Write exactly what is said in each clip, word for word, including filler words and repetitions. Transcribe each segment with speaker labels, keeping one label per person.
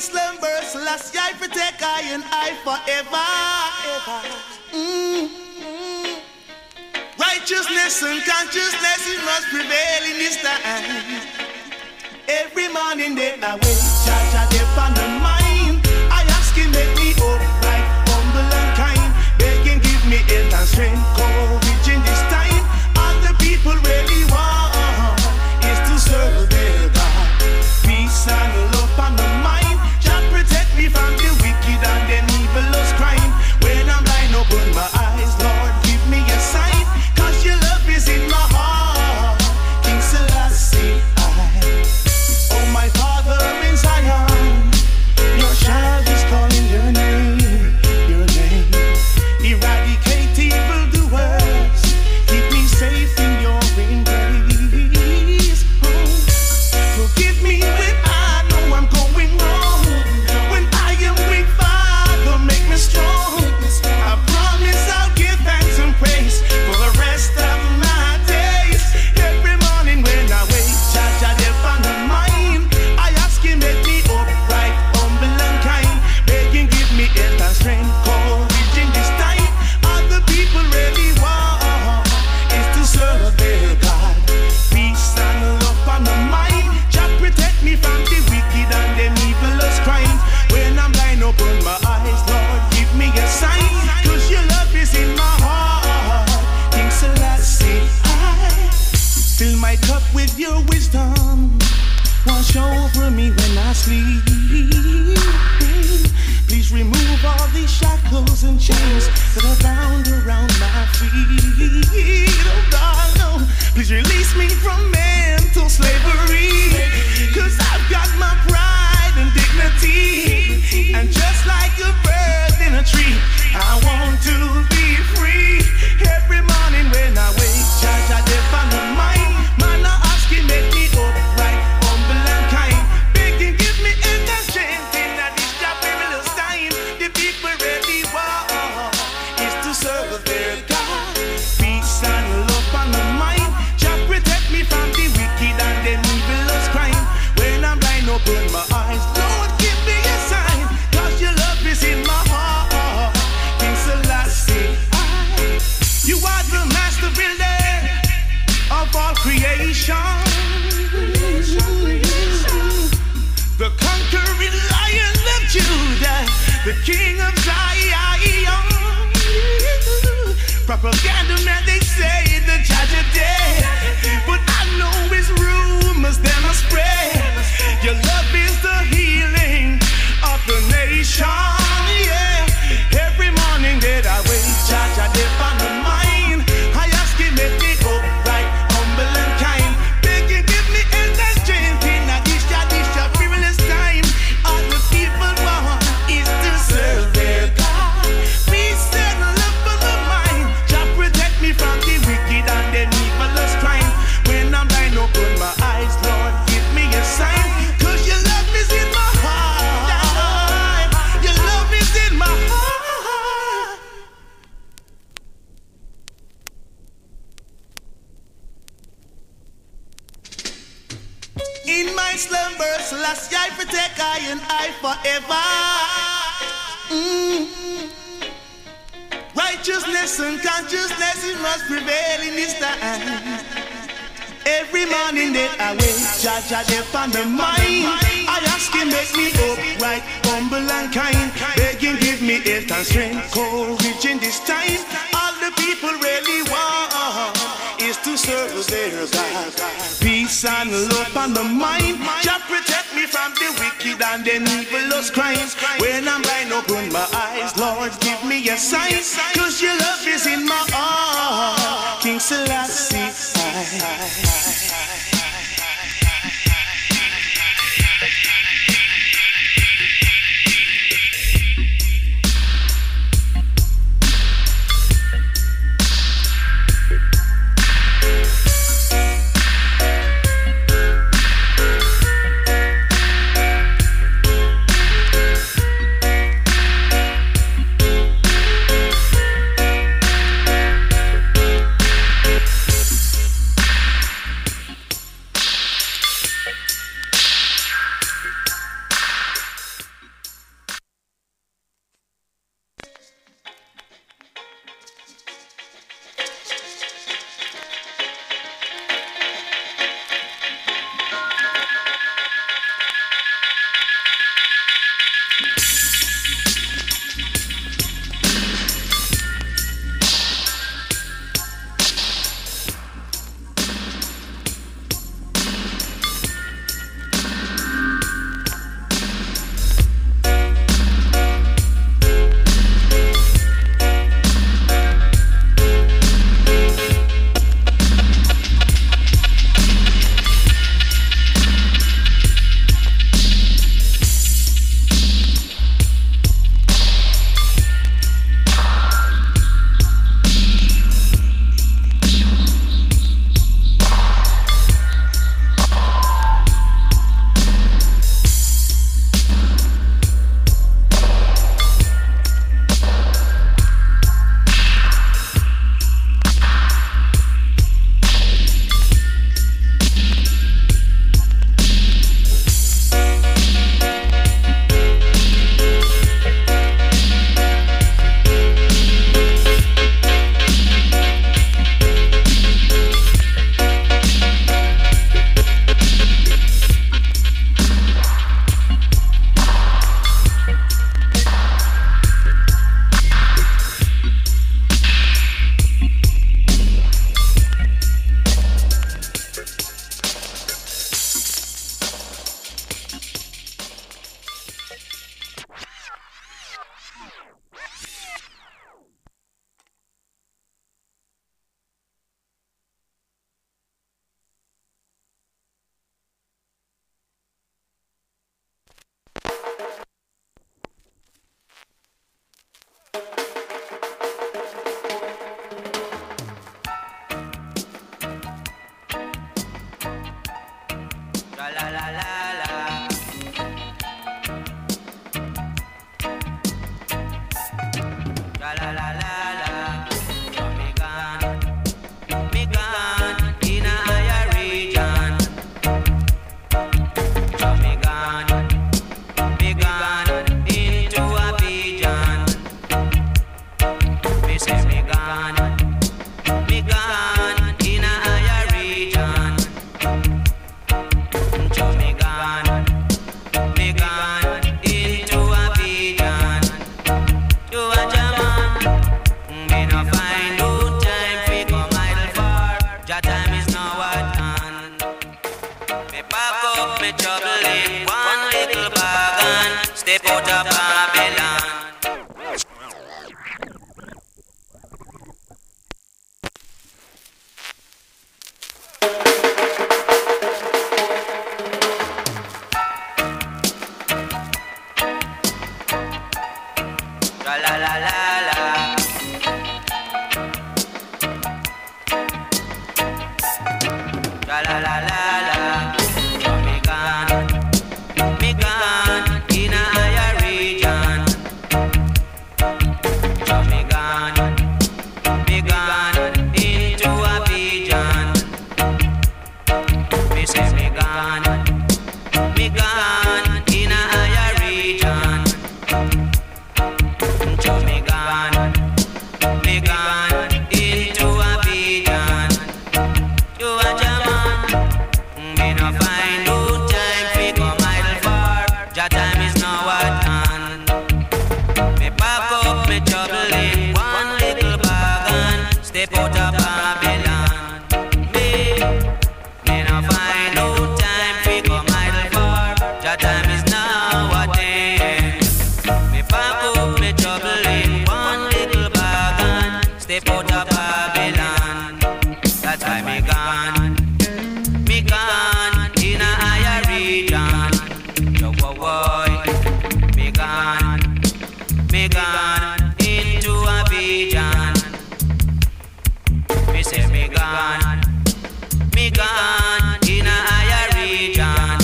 Speaker 1: slumbers, last I protect I and I forever. Mm. Mm. Righteousness and consciousness, it must prevail in this time. Every morning then I wake, charge a dip on the mind. I ask him, make me upright, humble and kind. Begging, give me health and strength, courage in this time. All the people really want is to serve their God. Peace and love on the mind. Jah protect me from the wicked and the evil's crime. When I'm blind, open my eyes, Lord, give me a sign. Cause your love is in my heart, King Selassie. Oh, my Father in Zion, your child is calling your name, your name. Eradicate evildoers, keep me safe in your embrace. Oh, forgive me when I know I'm going wrong. When I am weak, Father, make me strong. I promise I'll give thanks and praise for the rest of my days. Every morning when I wake, Jah Jah there on the mind. I ask him, make me upright, humble and kind. Begging, give me health and strength, courage in this time. All the people really want is to serve their God. Peace and love on the mind. Jah protect me from the wicked and the evil's crime. When I'm blind, open my eyes, Lord, give me a sign. Cause your love is in my heart, King Selassie. I fill my cup with your wisdom. Wash over me when I sleep. Please remove all these shackles and chains that are bound around my feet. Oh God, no. Please release me from mental slavery. Cause I've got my pride and dignity. And just like a bird in a tree, I want to be free. Every morning when I wake, Jah Jah there on the mind. Man, I ask him, make me upright, humble and kind. Begging, give me health and strength in this job perilous time. The people really want is to serve their God. Peace and love on the mind. Jah protect me from the wicked and the evil's crime. When I'm blind, open my eyes, Lord, give me a sign. Cause your love is in my heart, King Selassie. You are the master builder of all creation, the conquering Lion of Judah, the King of Zion. Propaganda man, they say the judge of death, but I know it's rumors that must spread. Your love is the healing of the nation. Yeah, every morning that I wake, Jah Jah there on the mind. I ask him, make me upright, humble and kind. Begging, give me health and strength in this Jah this Jah perilous time. All the people want is to serve their God. Peace and love for the mind. Jah protect me from the wicked and the evil's crime. When I'm blind, open my eyes, Lord, give me a sign. Cause your love is in my heart. Your love is in my heart. In my slumbers, last I protect I and I forever. Mm. Righteousness and consciousness, it must prevail in this time. Every morning that I wake, Jah Jah there on the mind. I ask him, make me upright, humble and kind. Begging, give me health and strength, courage in this time. All the people really want is to serve their God. Peace and love on the mind. Jah protect me from the wicked and the evil's crimes. When I'm blind, open my eyes, Lord, give me a sign. Cause your love is in my heart, King Selassie.
Speaker 2: la la la la. Jamaican, me gone in a higher region. Jamaican, me gone into a vision. Me say me gone, me gone in a higher region. Jamaican, me gone into a vision. You a German, me no find no time fi come idle far. Your time is now at hand. Me pack up me trouble in one little bag and step out of Babylon. Me, me no find no time fi come idle far. Your time is now at hand. Me pack up me trouble in one little bag and step out of Babylon. That's why me gone, me gone in a higher region. Yo, wo, wo, me gone, me gone into a vision. Me say me gone, me gone in a higher region.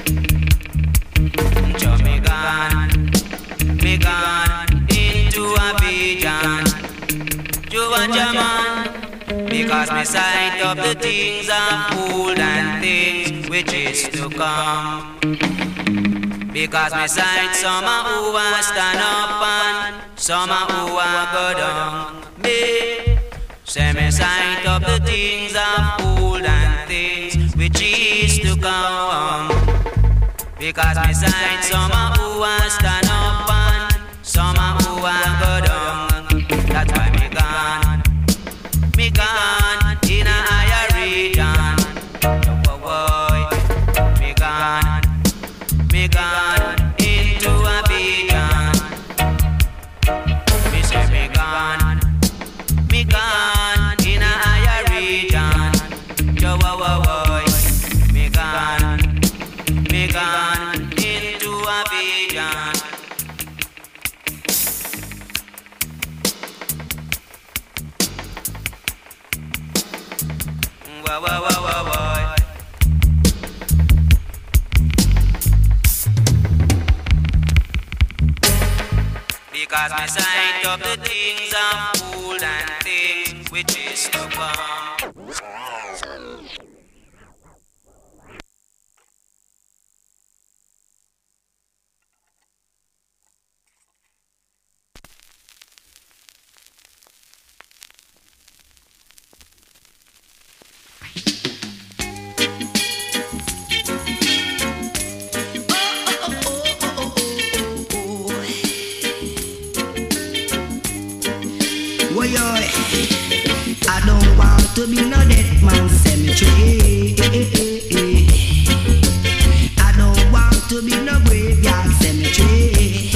Speaker 2: Yo, me gone, me gone into a vision. You a German, because me sight of the things of old and things which is to come. Because me sight some a who a stand up and some a who a go down. Me say me sight of the things of old and things which is to come. Because me sight some a who a stand up and some a who a go down. That's why me gone, me gone in a higher region. Yo, wo, me gone, me gone into a vision. Me say me gone, me gone in a higher region. Yo, wo, wo, me gone, me gone into a vision. Wah, wah, wah, wah, wah. Because me sight of the things of old and things which is to come.
Speaker 3: I don't want to be no dead man cemetery. I don't want to be no graveyard cemetery.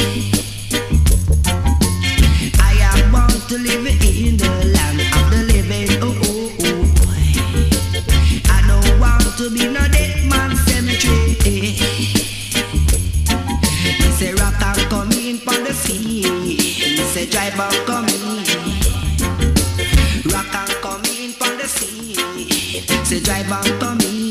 Speaker 3: I want to live in the land of the living. Oh, oh, oh. I don't want to be no dead man cemetery. He say rock and come in from the sea. He say drive and come in. Rock and come in from the sea. Say drive and come in.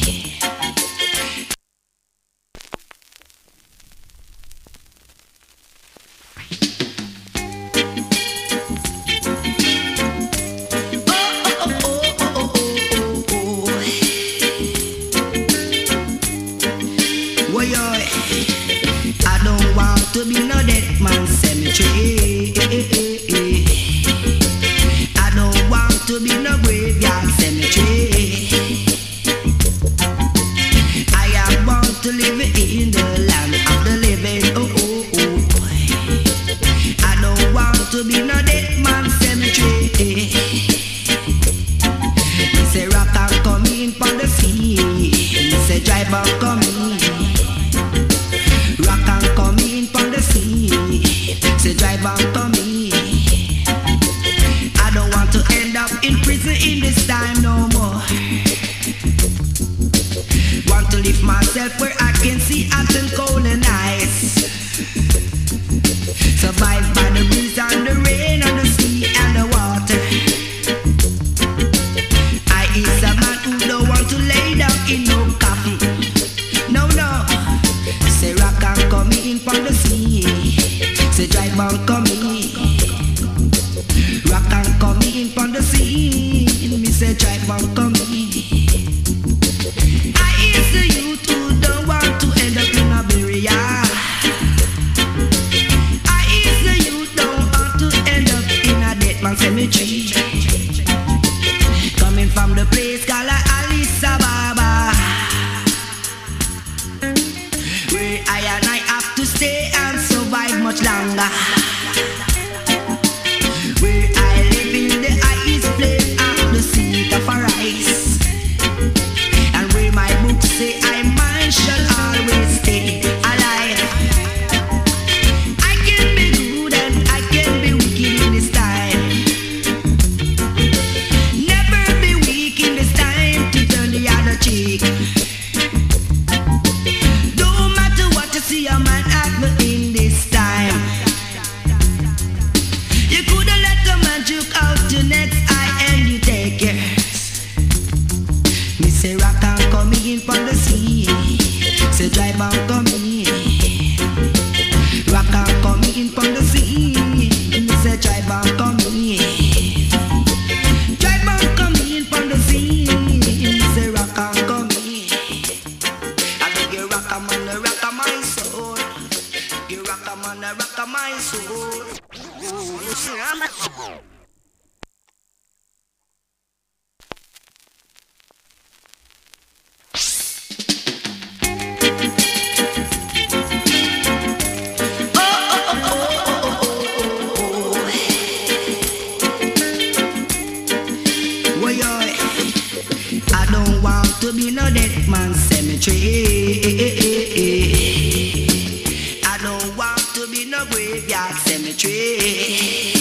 Speaker 3: I don't want to be no dead man cemetery. I don't want to be no graveyard cemetery. say drive on come in. I is the youth who don't want to end up in a burial. I is the youth don't want to end up in a dead man cemetery. Coming from the place called Addis Ababa, where I and I have to stay and survive much longer. Where I live in the highest place of the seat of a rice, and where my books say I man shall always stay alive. I can be good and I can be wicked in this time. Never be weak in this time to turn the other cheek. No matter what you see a man have in this time. You coulda let a man juke out your next eye and you take yours. Me say rock and come in from the sea. Say drive and come in. Rock and come in from the sea. Me say drive and come in. Drive and come in from the sea. Me say rock and come in. I beg you rock a man, rock a my soul. You rock a man, rock a my soul. I don't want to be no dead man cemetery. I don't want to be no graveyard cemetery.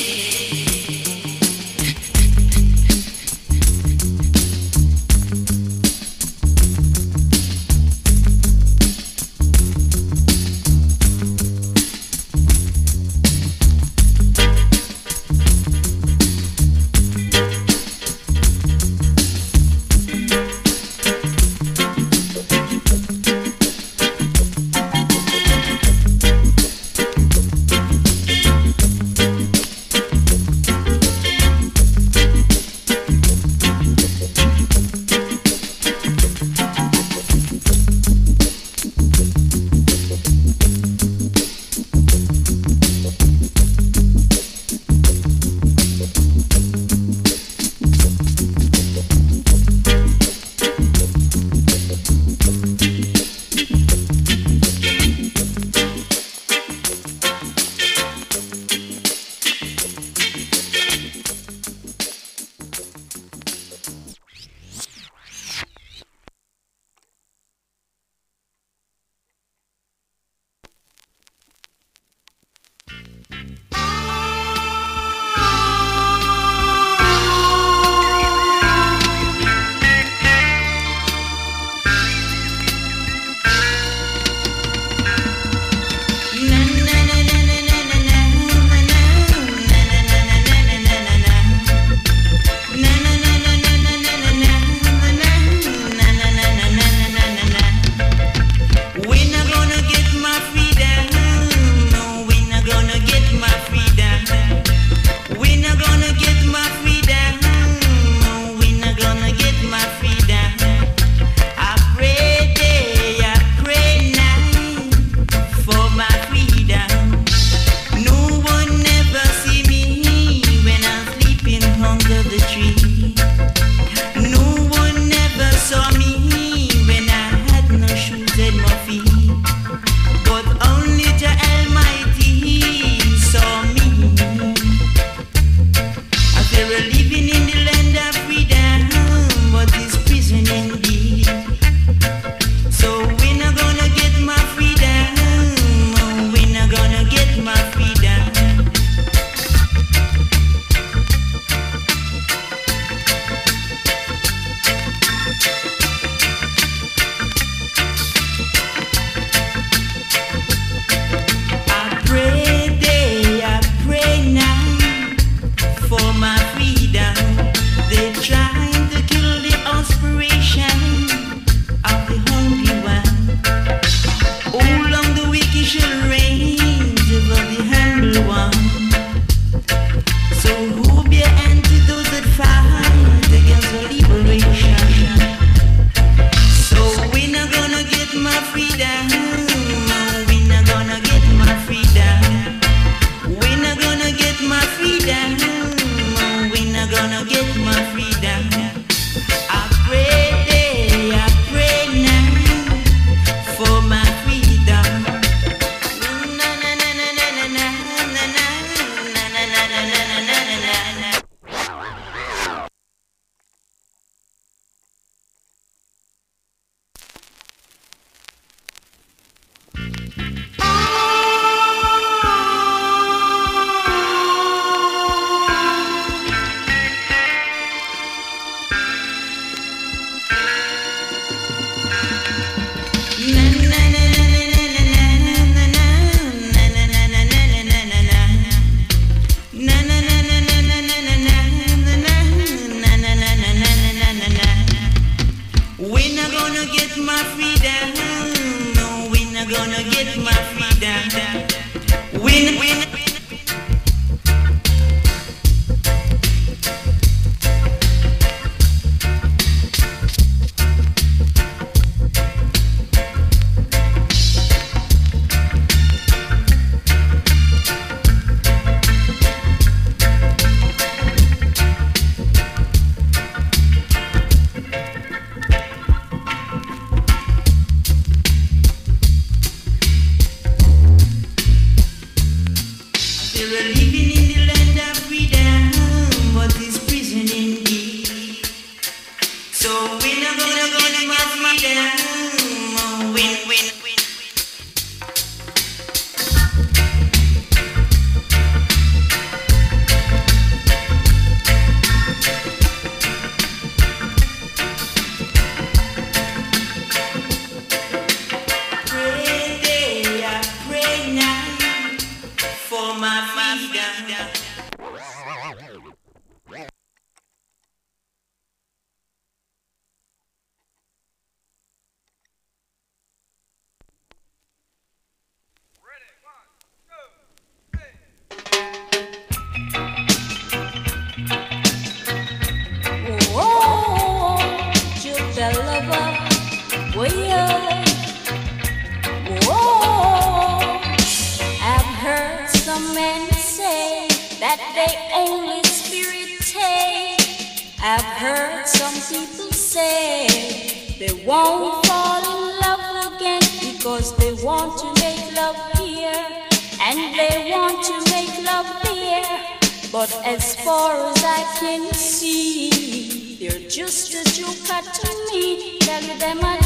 Speaker 4: I've heard some people say they won't fall in love again because they want to make love here and they want to make love there. But as far as I can see, they're just a joker to me. Tell you them a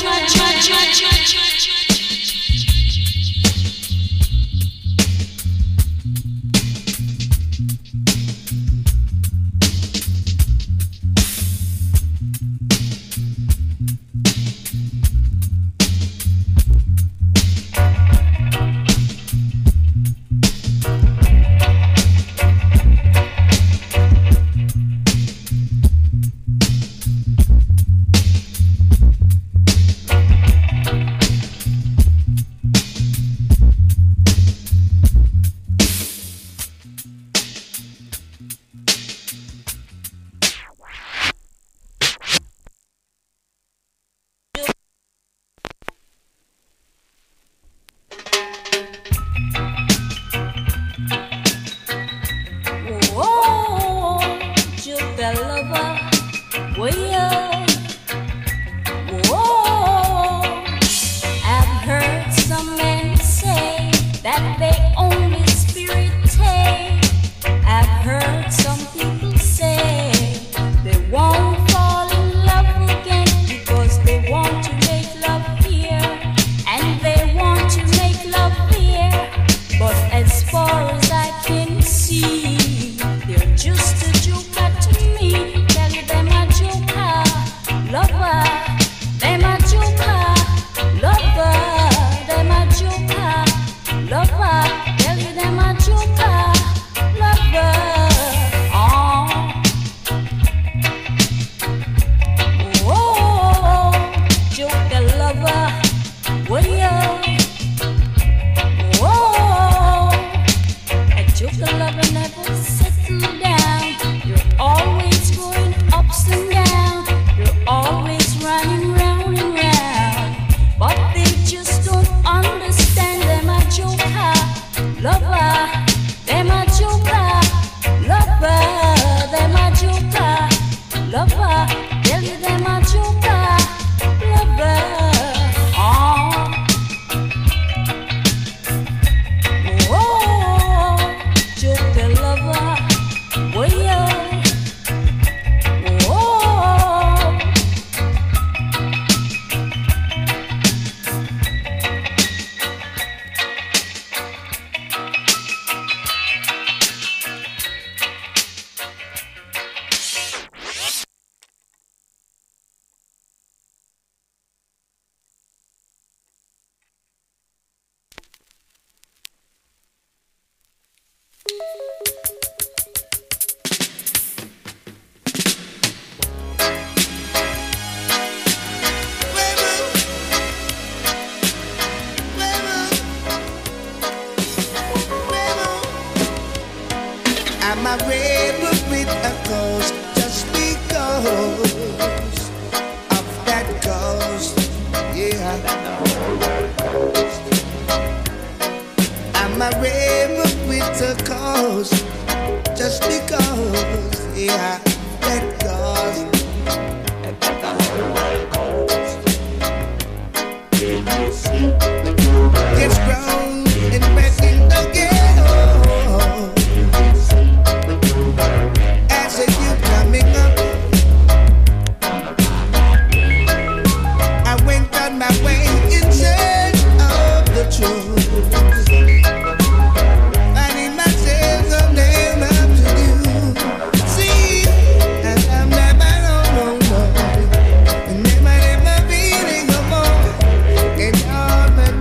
Speaker 4: joker.
Speaker 1: Never feeling no more. And all my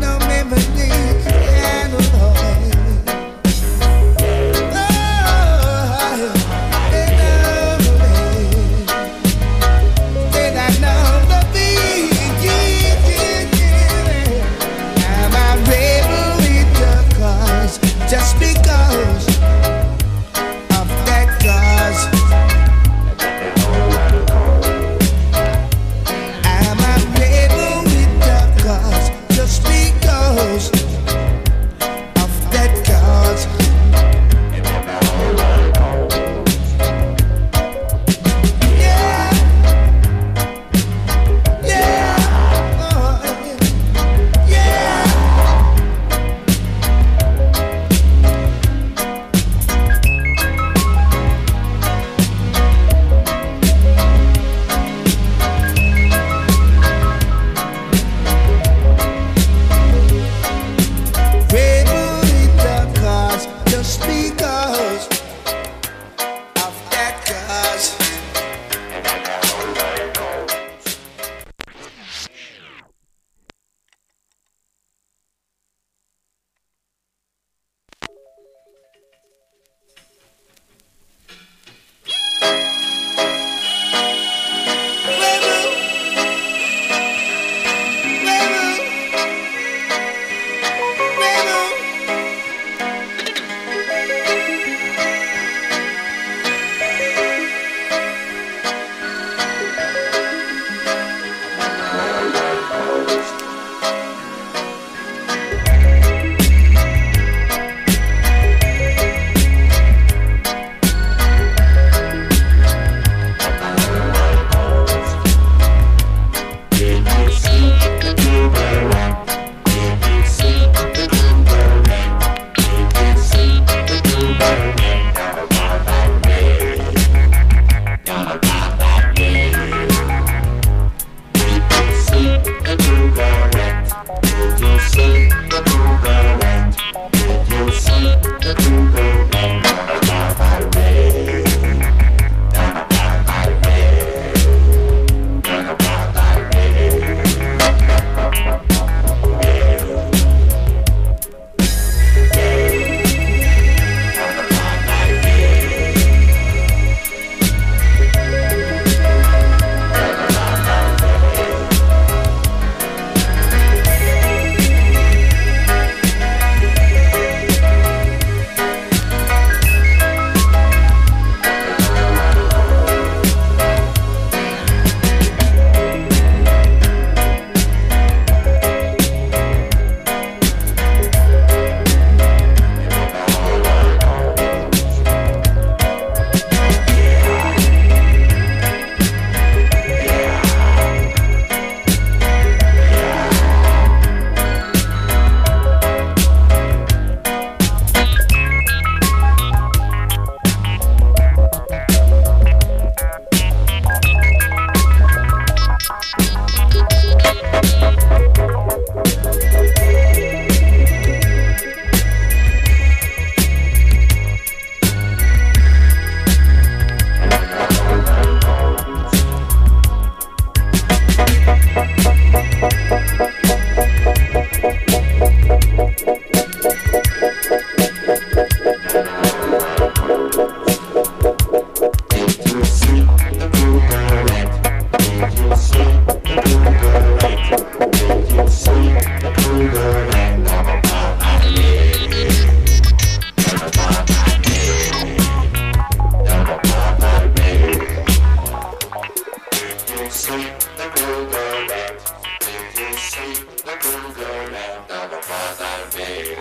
Speaker 5: see the cool girl land? Did you see the cool girl land on the father bay?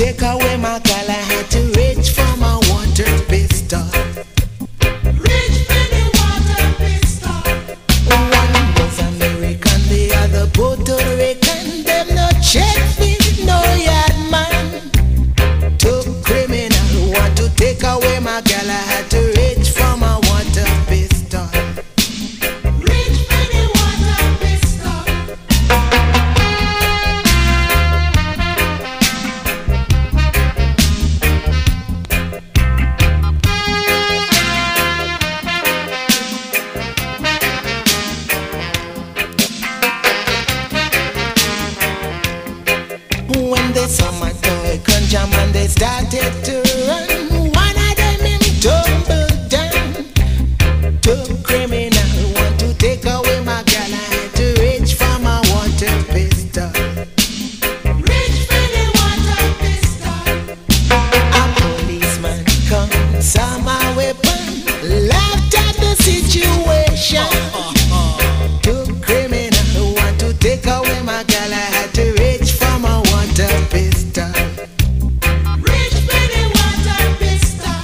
Speaker 1: take away my girl, I had to reach for my water pistol. Reach for the water pistol. One was American, the other Puerto Rican. Them no check me, no yard man. Two criminal want to take away my girl, I had to reach for my water pistol. Reach for the water pistol. When they saw my toy conjure man, they started to run. One of them him tumbled down. Two criminal want to take away my girl, I had to reach for my water pistol. Reach for the water pistol. A policeman come, saw my weapon, laughed at the situation. Two criminal want to take away my girl, I had to reach for my water pistol. Reach for the water pistol.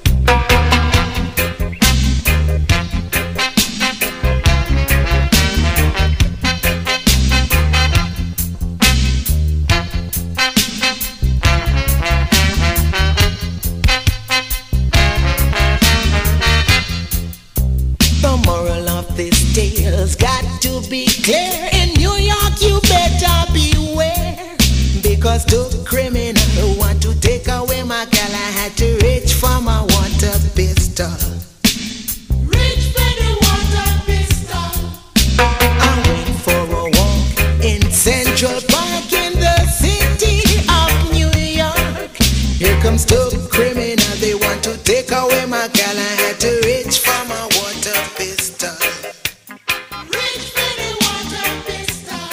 Speaker 1: The moral of this tale's got to be clear. In New York, you better beware. Because two criminals want to take away my girl, I had to reach for my water pistol. Reach for the water pistol. I went for a walk in Central Park in the city of New York. Here comes two criminals, they want to take away my girl, I had to reach for my water pistol. Reach for the water pistol.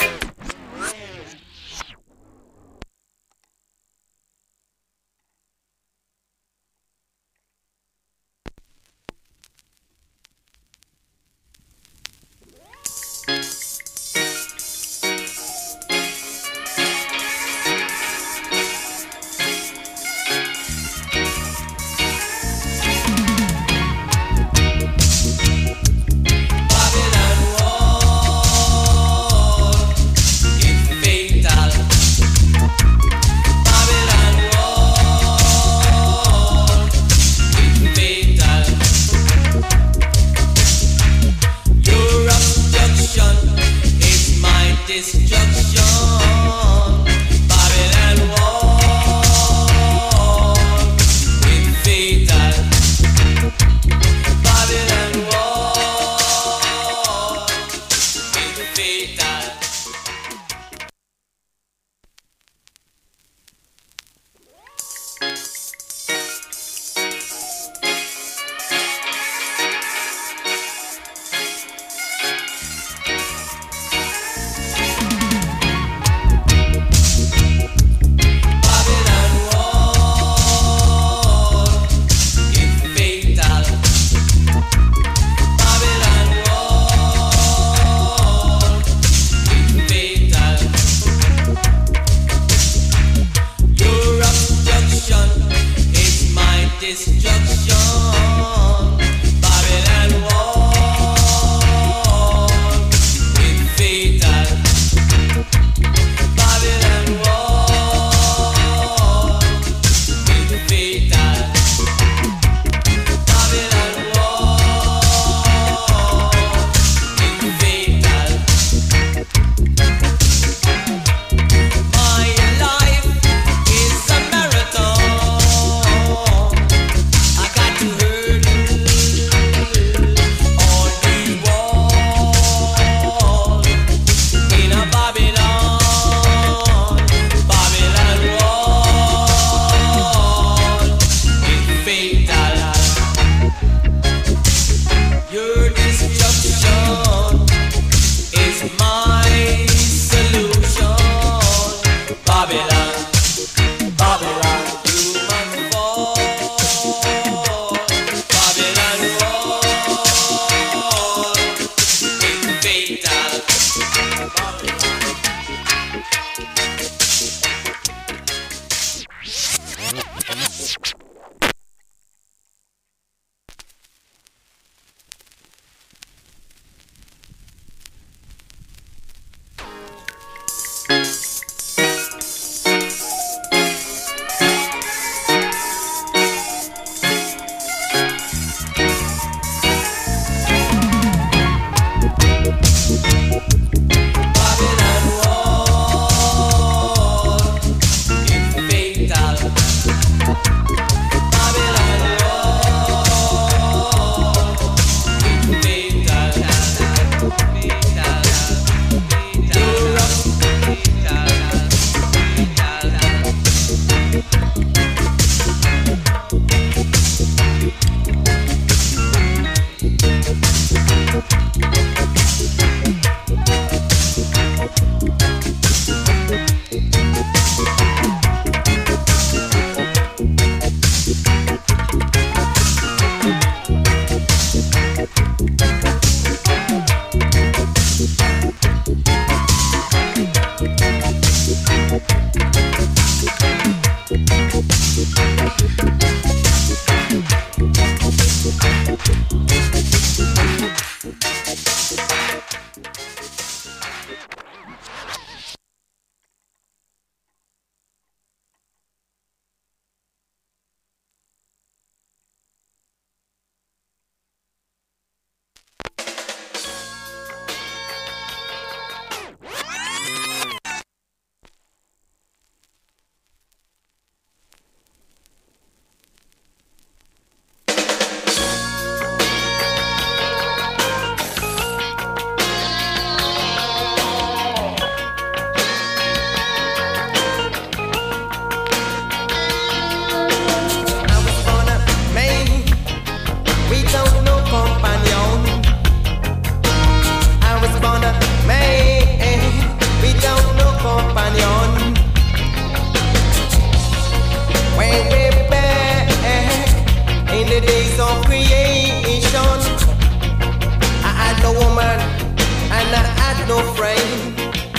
Speaker 6: no friend.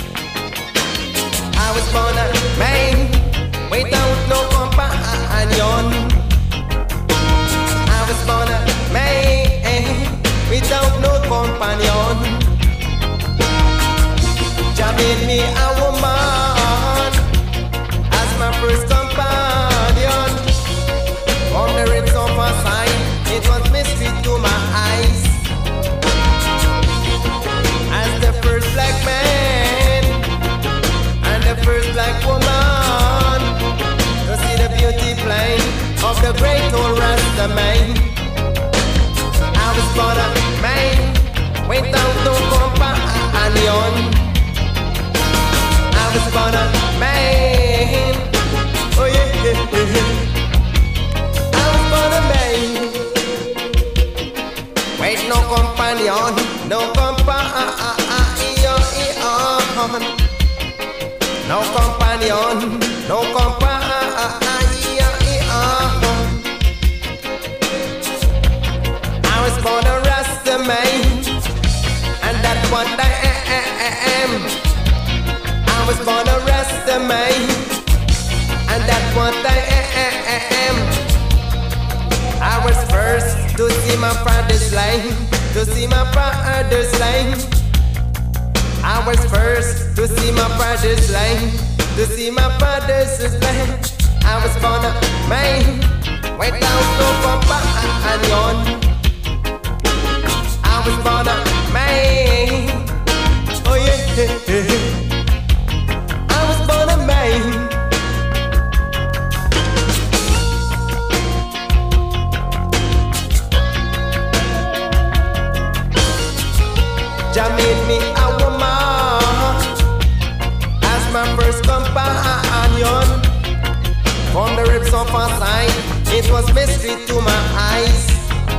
Speaker 6: I was born a man without no companion. I was born a man without no companion. Jah made me a woman as my first companion. On the ribs of her side, it was mystery to my eyes. As the first black man and the first black woman to see the beauty plain of the great old Rasta man. I was born a man without no companion. I was born a man. Oh yeah, yeah, yeah. I was born a man with no companion, no companion, no companion, no companion. I was born a Rasta man, and that's what I am. I was born a Rasta man, and that's what I am. I was first to see my father's line, to see my father's line. I was first to see my father's line, to see my father's line. I was born a man without no companion. I was born a man. Oh yeah. I was born a man. Jah made me a woman as my first companion. From the ribs of her side, it was mystery to my eyes.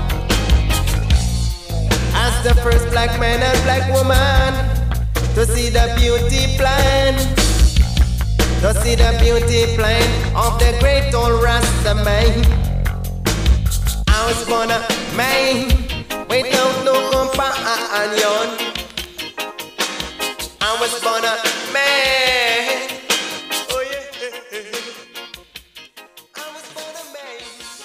Speaker 6: As the first black man and black woman to see the beauty plan, to see the beauty plan of the great old Rasta man. I was born a man without no companion. I was born a man. Oh yeah. I was born a man.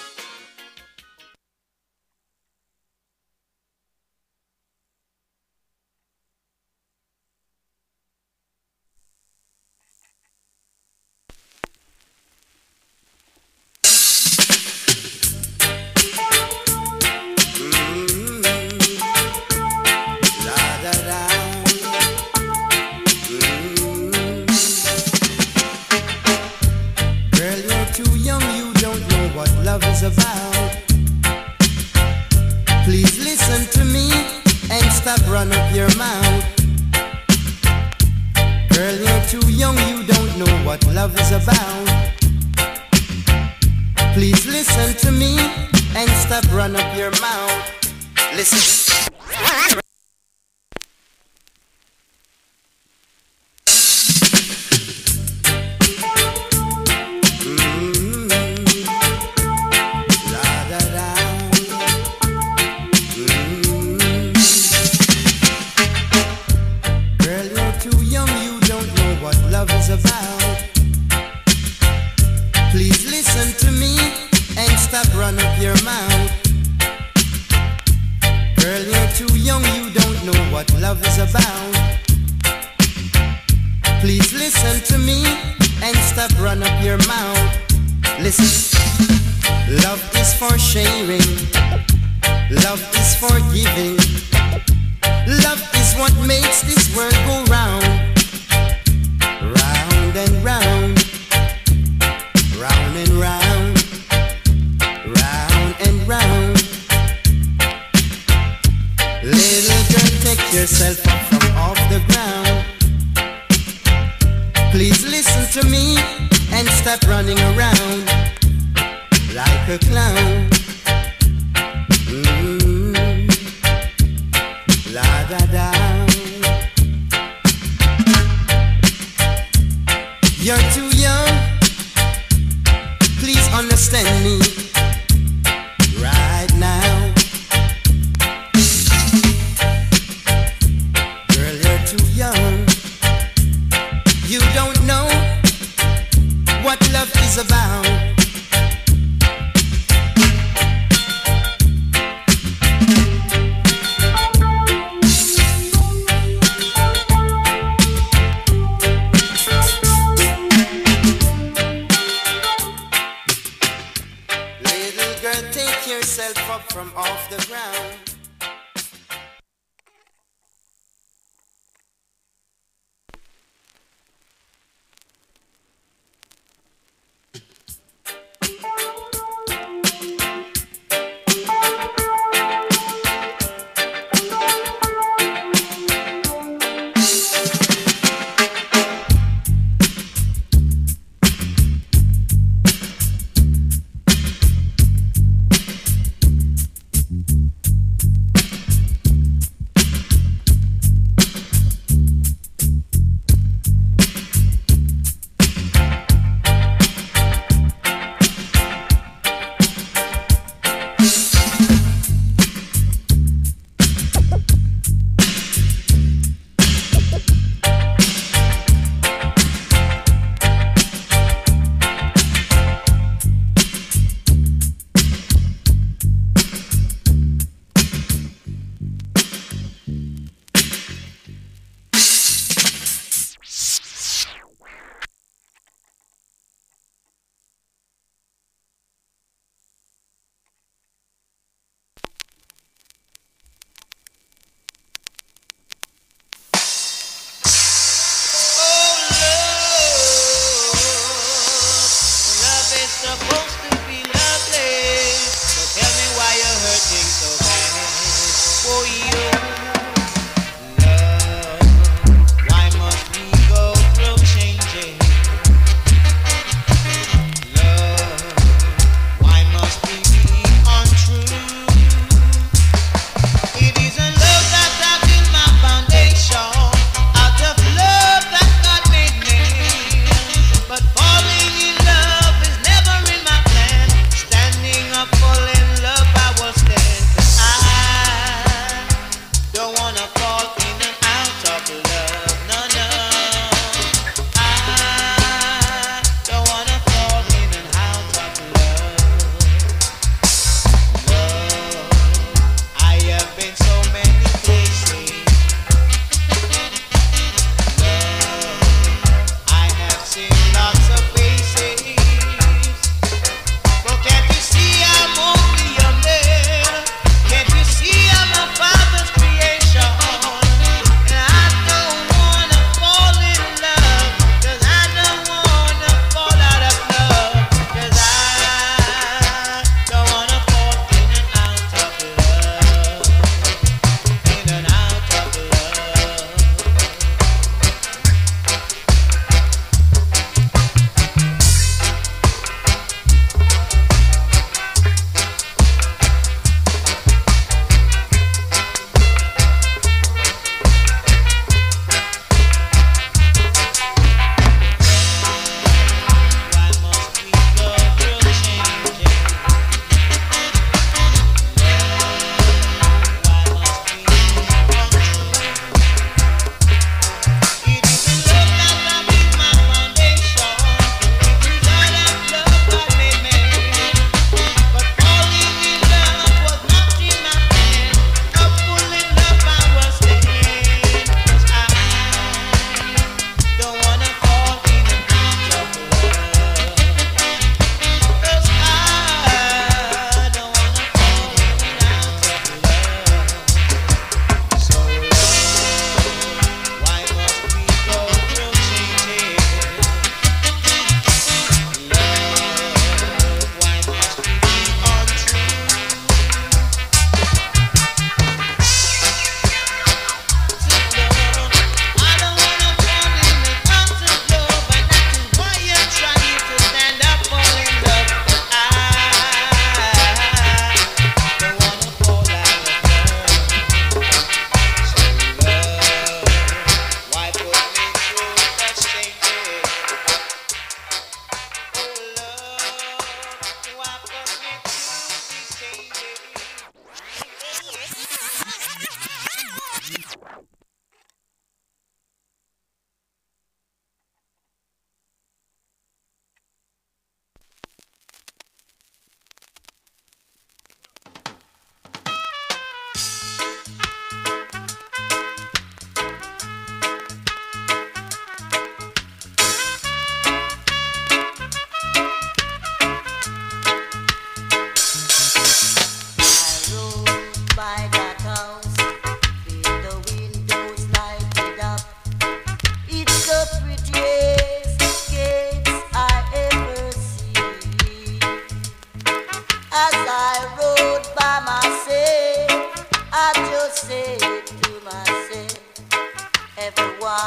Speaker 7: About. Please listen to me and stop run up your mouth. Girl, you're too young, you don't know what love is about. Please listen to me and stop run up your mouth. Listen. Please listen to me and stop run up your mouth. Girl, you're too young, you don't know what love is about. Please listen to me and stop run up your mouth. Listen. Love is for sharing. Love is for giving. Love is what makes this world go round. Round and round. Round and round, round and round. Little girl, take yourself up from off the ground. Please listen to me and stop running around like a clown. Mm-hmm. La da da. You're too young. Please understand me right now. Girl, you're too young. ground. Little girl, take yourself up from off the ground.
Speaker 2: But falling in love is never in my plan.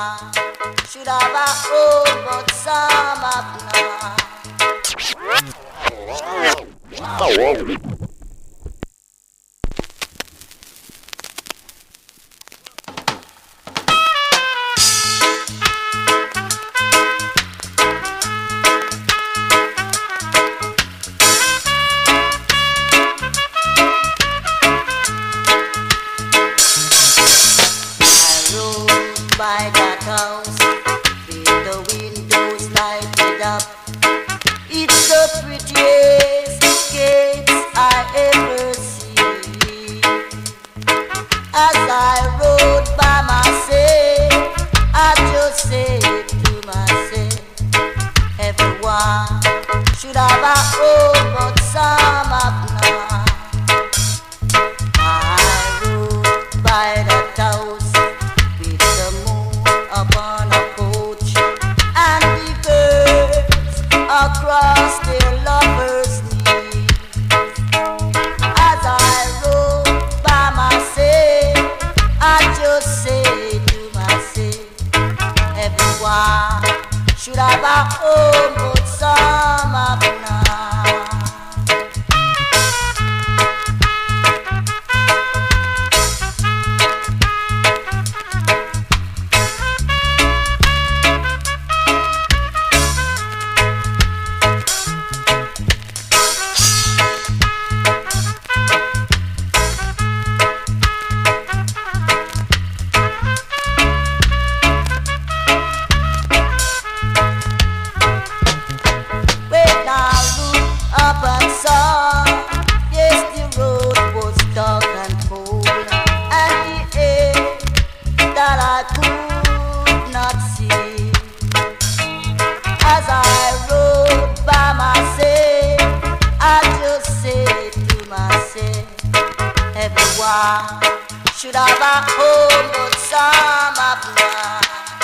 Speaker 8: everyone should have a home, but some have not. By that house, with the windows lighted up, it's the prettiest gates I ever see. As I rode by myself, I just said to myself, everyone should have a home, but some have not. I rode by that house upon a coach, and the girls across their lovers' knees. As I rode by myself, I just say to myself, everyone should have a home, but some have not. Should have a home, but some have not.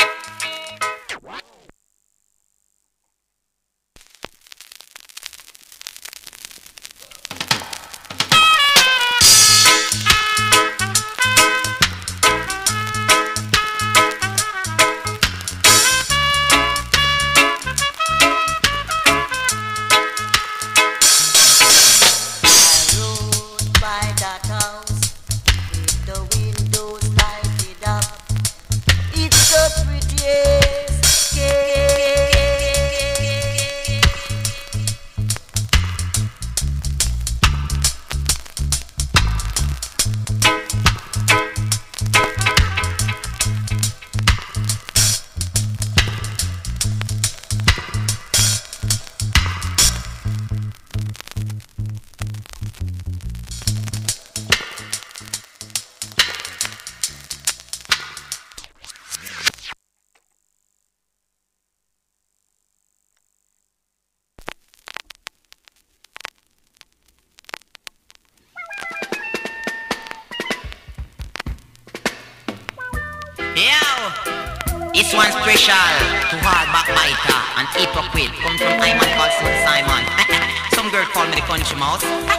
Speaker 2: This one's special to all backbiter and hypocrite. Come from I man called Soul Simon. Some girl call me the country mouse.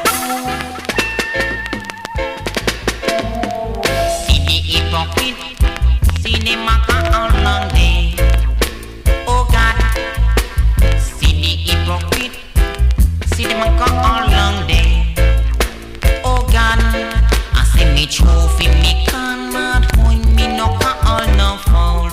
Speaker 2: See the hypocrite, see the maca all long day. Oh God, see the hypocrite, see the maca all long day. Oh God, I say me trophy, me cannot hold me no can all no foul.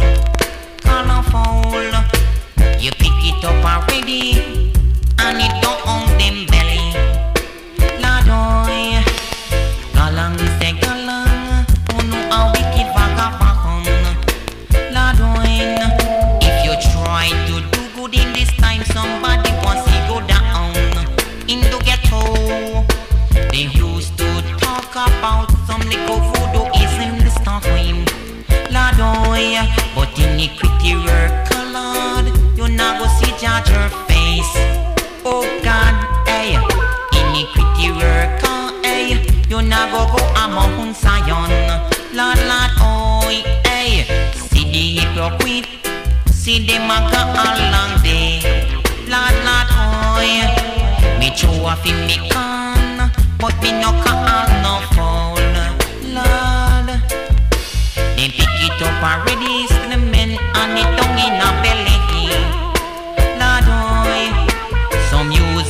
Speaker 2: You pick it up already, and it don't on them belly. Ladoy, galang say galang, who know a wicked vagabond. Ladoy, if you try to do good in this time, somebody wants to go down in the ghetto. They used to talk about some little voodoo is in the start frame. Ladoy, but iniquity work. You now go see judge your face. Oh God, hey, iniquity worker, hey. You now go go among Zion. Lord, Lord, oh, hey. See the hypocrite, see the maga all long day. Lord, Lord, oh, me show off in me can, but me no can no fall. Lord, they pick it up already, it's the men.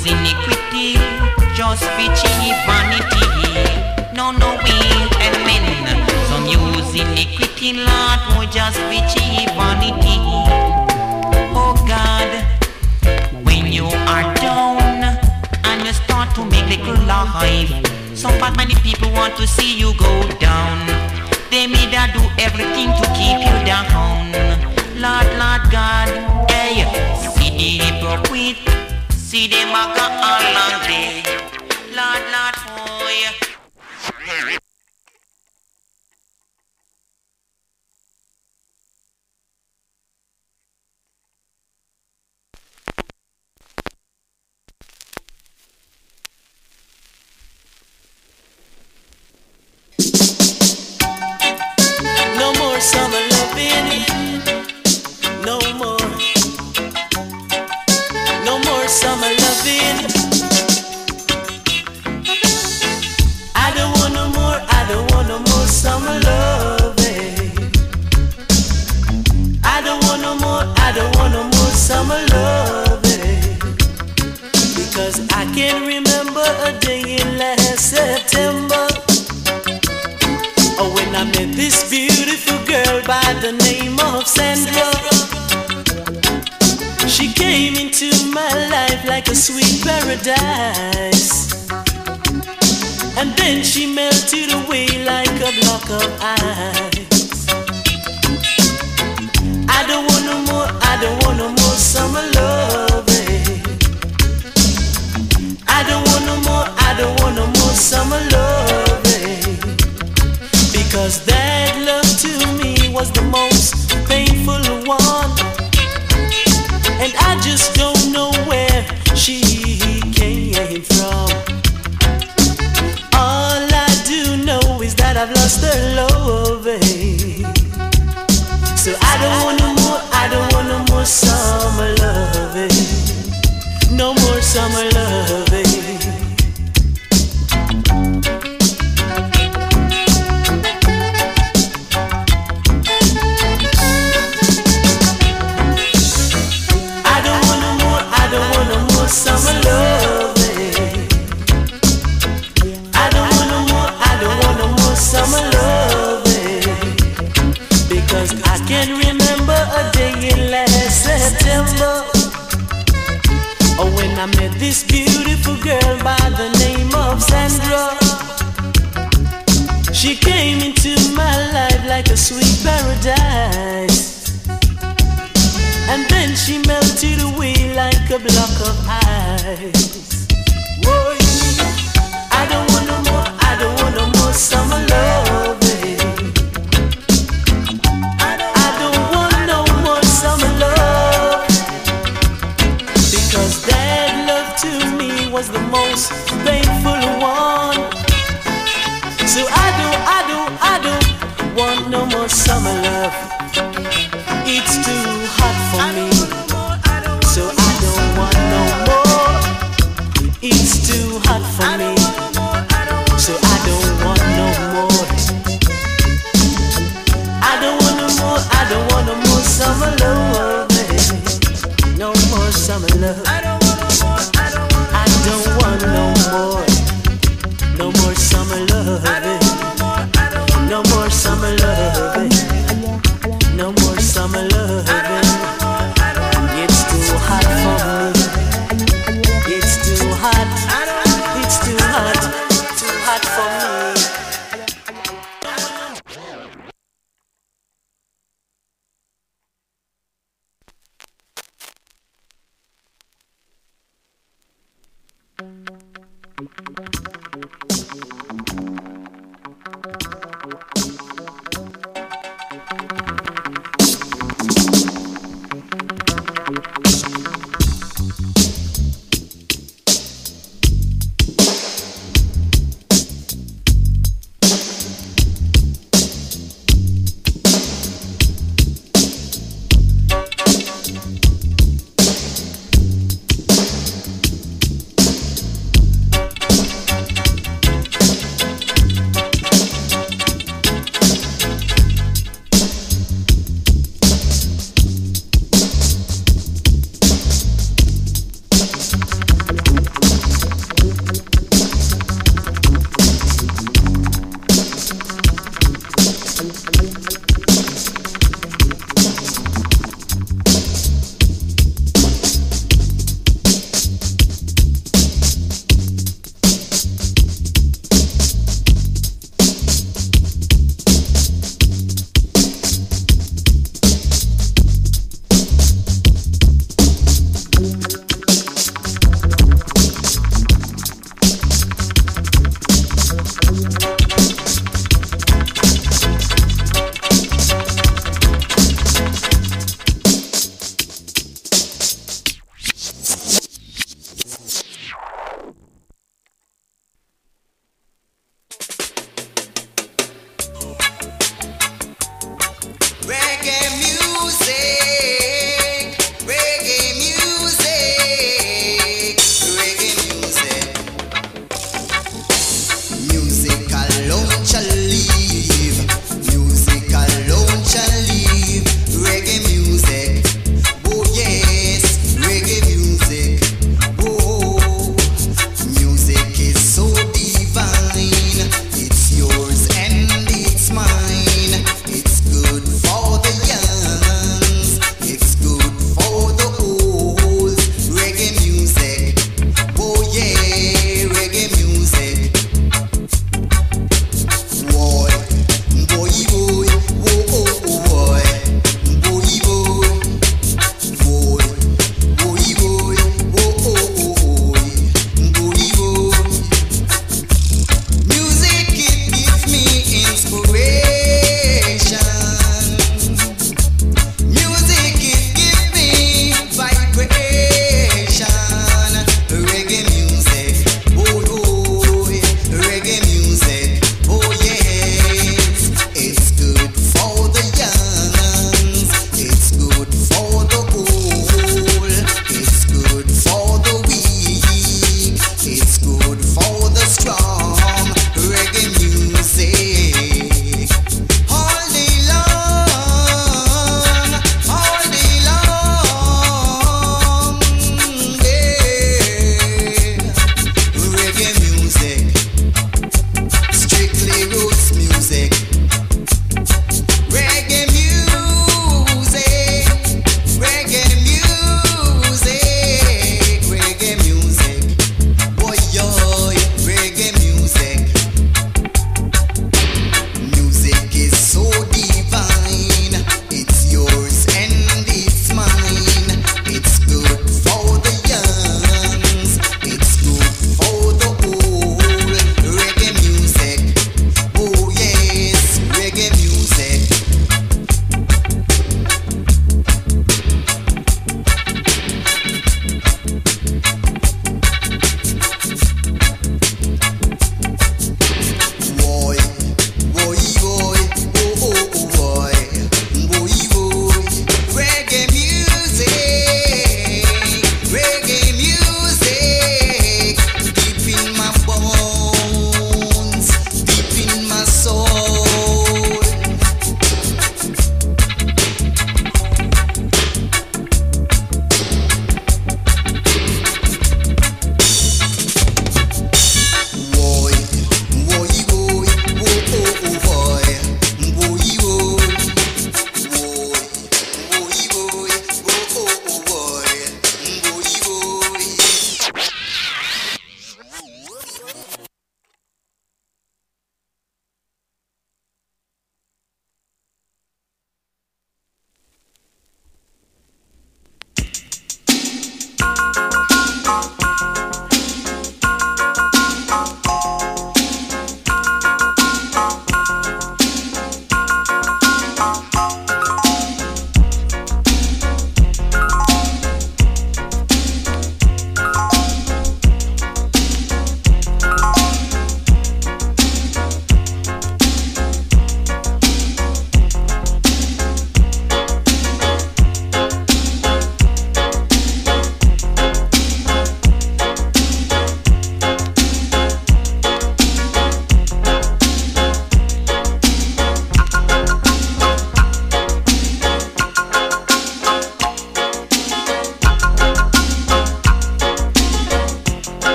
Speaker 2: use iniquity just for cheap vanity. No, no, we and men. Some use iniquity, Lord, who just for cheap vanity. Oh God, when you are down and you start to make little life, some bad many people want to see you go down. They may da do everything to keep you down. Lord, Lord God, hey, see the hypocrite, see them a go all long day. Lord, Lord, boy.
Speaker 1: No more summer loving, no more, no more summer loving. I don't want no more, I don't want no more summer loving. I don't want no more, I don't want no more summer loving. Because I can't remember a day in last September, oh, when I met this beautiful girl by the name of Sandra. She came into my life like a sweet paradise, and then she melted away like a block of ice. I don't want no more, I don't want no more summer loving. I don't want no more, I don't want no more summer loving. Because that love to me was the most painful one, and I just don't know where she came from. All I do know is that I've lost her loving. So I don't want no more, I don't want no more summer loving. No more summer loving. Summer loving. I don't want no more, I don't want no more summer loving. Because I can't remember a day in last September, or when I met this beautiful girl by the name of Sandra. She came into my life like a sweet paradise, and then she melted away like a block of ice. Whoa, I don't want no more, I don't want no more summer loving. I don't want no more summer love. Because that love to me was the most painful one. So I don't, I don't, I don't want no more summer love. It's too hot for me, so I don't want no more. It's too hot for me, so I don't want no more. I don't want no more, I don't want no more summer love. No more summer love. I don't want no more. No more summer love. No more summer love. No more summer loving. It's too hot for me. It's too hot. It's too hot. Too hot for me.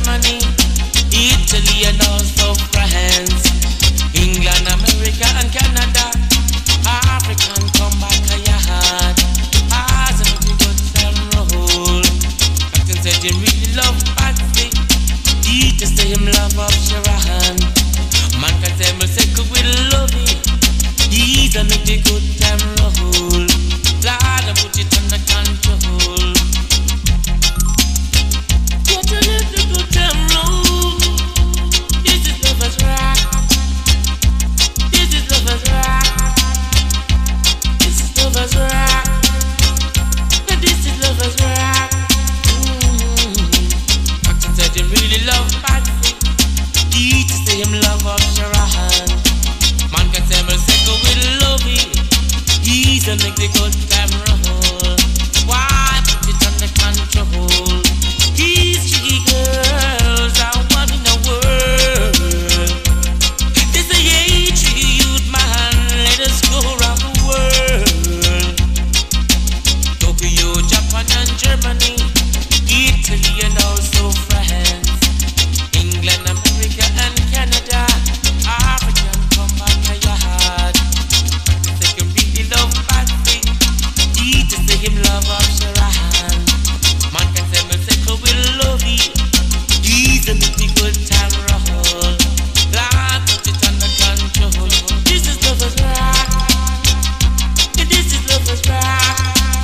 Speaker 2: Germany, Italy and also France, England, America and Canada, African come back a yard, as a pretty good time roll. Captain said he really love Patsy, he to say him love of Sharon. Man can say me sick with lovey, he's a make the good time roll. Lord, I put it under control. Get a little good time roll. This is lovers rock. This is lovers rock. This is lovers rock. This is lovers rock. Mm-hmm. Captain said he really love Patsy. He to say him love of Sharon. Man can say me sick with lovey. He's a make the good time roll. Why put it under control? These three girls are one in the world. They say, hey, three youth man, let us go around the world. Tokyo, Japan and Germany, Italy and also France, England, America and Canada, African come back a yard. They can really love Patsy, he to say him love of Sharon. Man can say me say go with lovey, he's a make me good time roll. Lord, put it under control. This is lovers rock. This is lovers rock.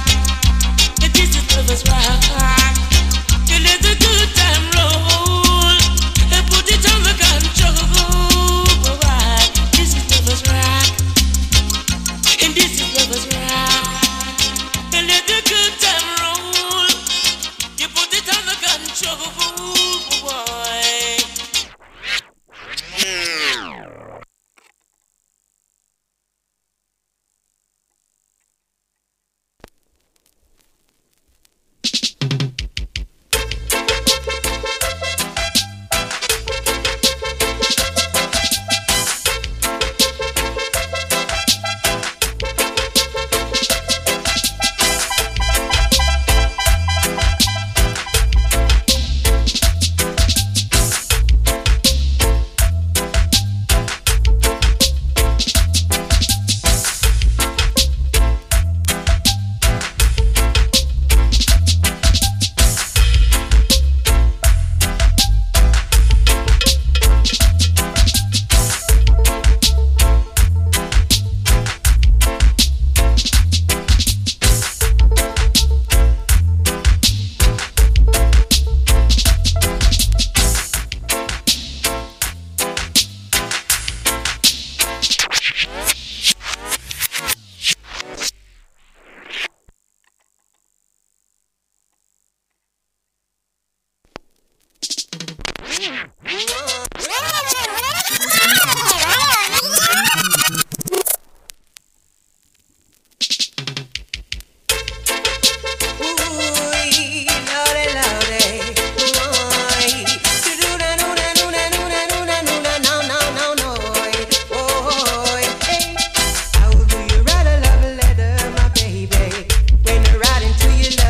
Speaker 2: This is lovers rock. You let the good time roll and put it under control. This is lovers rock. And this is lovers rock. And let the good time roll. You put it under control, boy.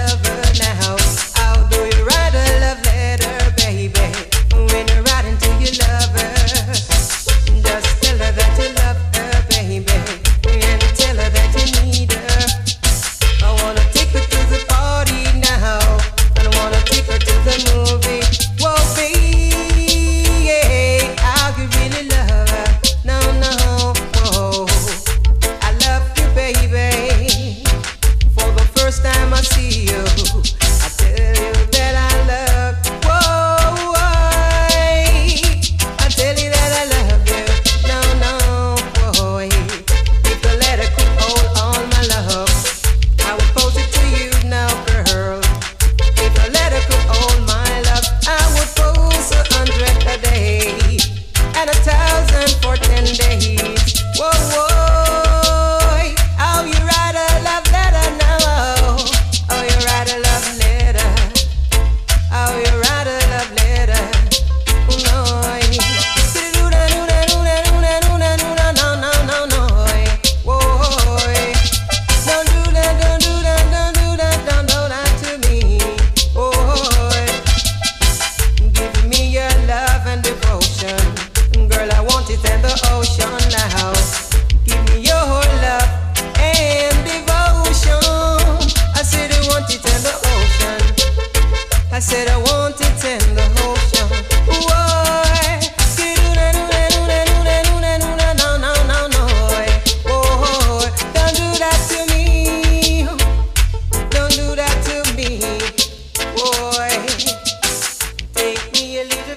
Speaker 6: When you're riding to your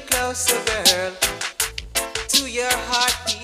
Speaker 2: closer, girl, to your heartbeat.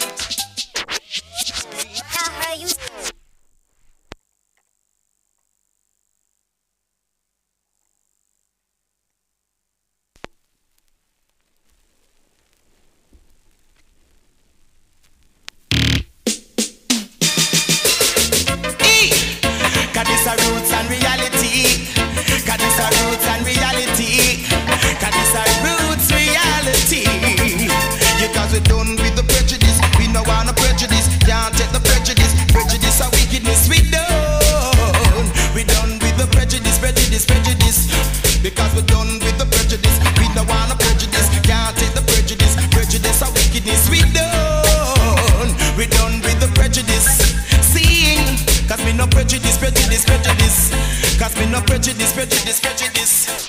Speaker 1: Cause this a roots and reality. Cause this a roots and reality. Cause this a roots reality. Because we done with the prejudice. We no want no prejudice. Can't take the prejudice. Prejudice a wickedness. We done. We done with the prejudice. Prejudice, prejudice. Because we done with the prejudice. We no want no prejudice. Can't take the prejudice. Prejudice a wickedness. We done. We done with the prejudice. Seeing. Cause me no prejudice, prejudice, prejudice. Cause me no prejudice, prejudice, prejudice.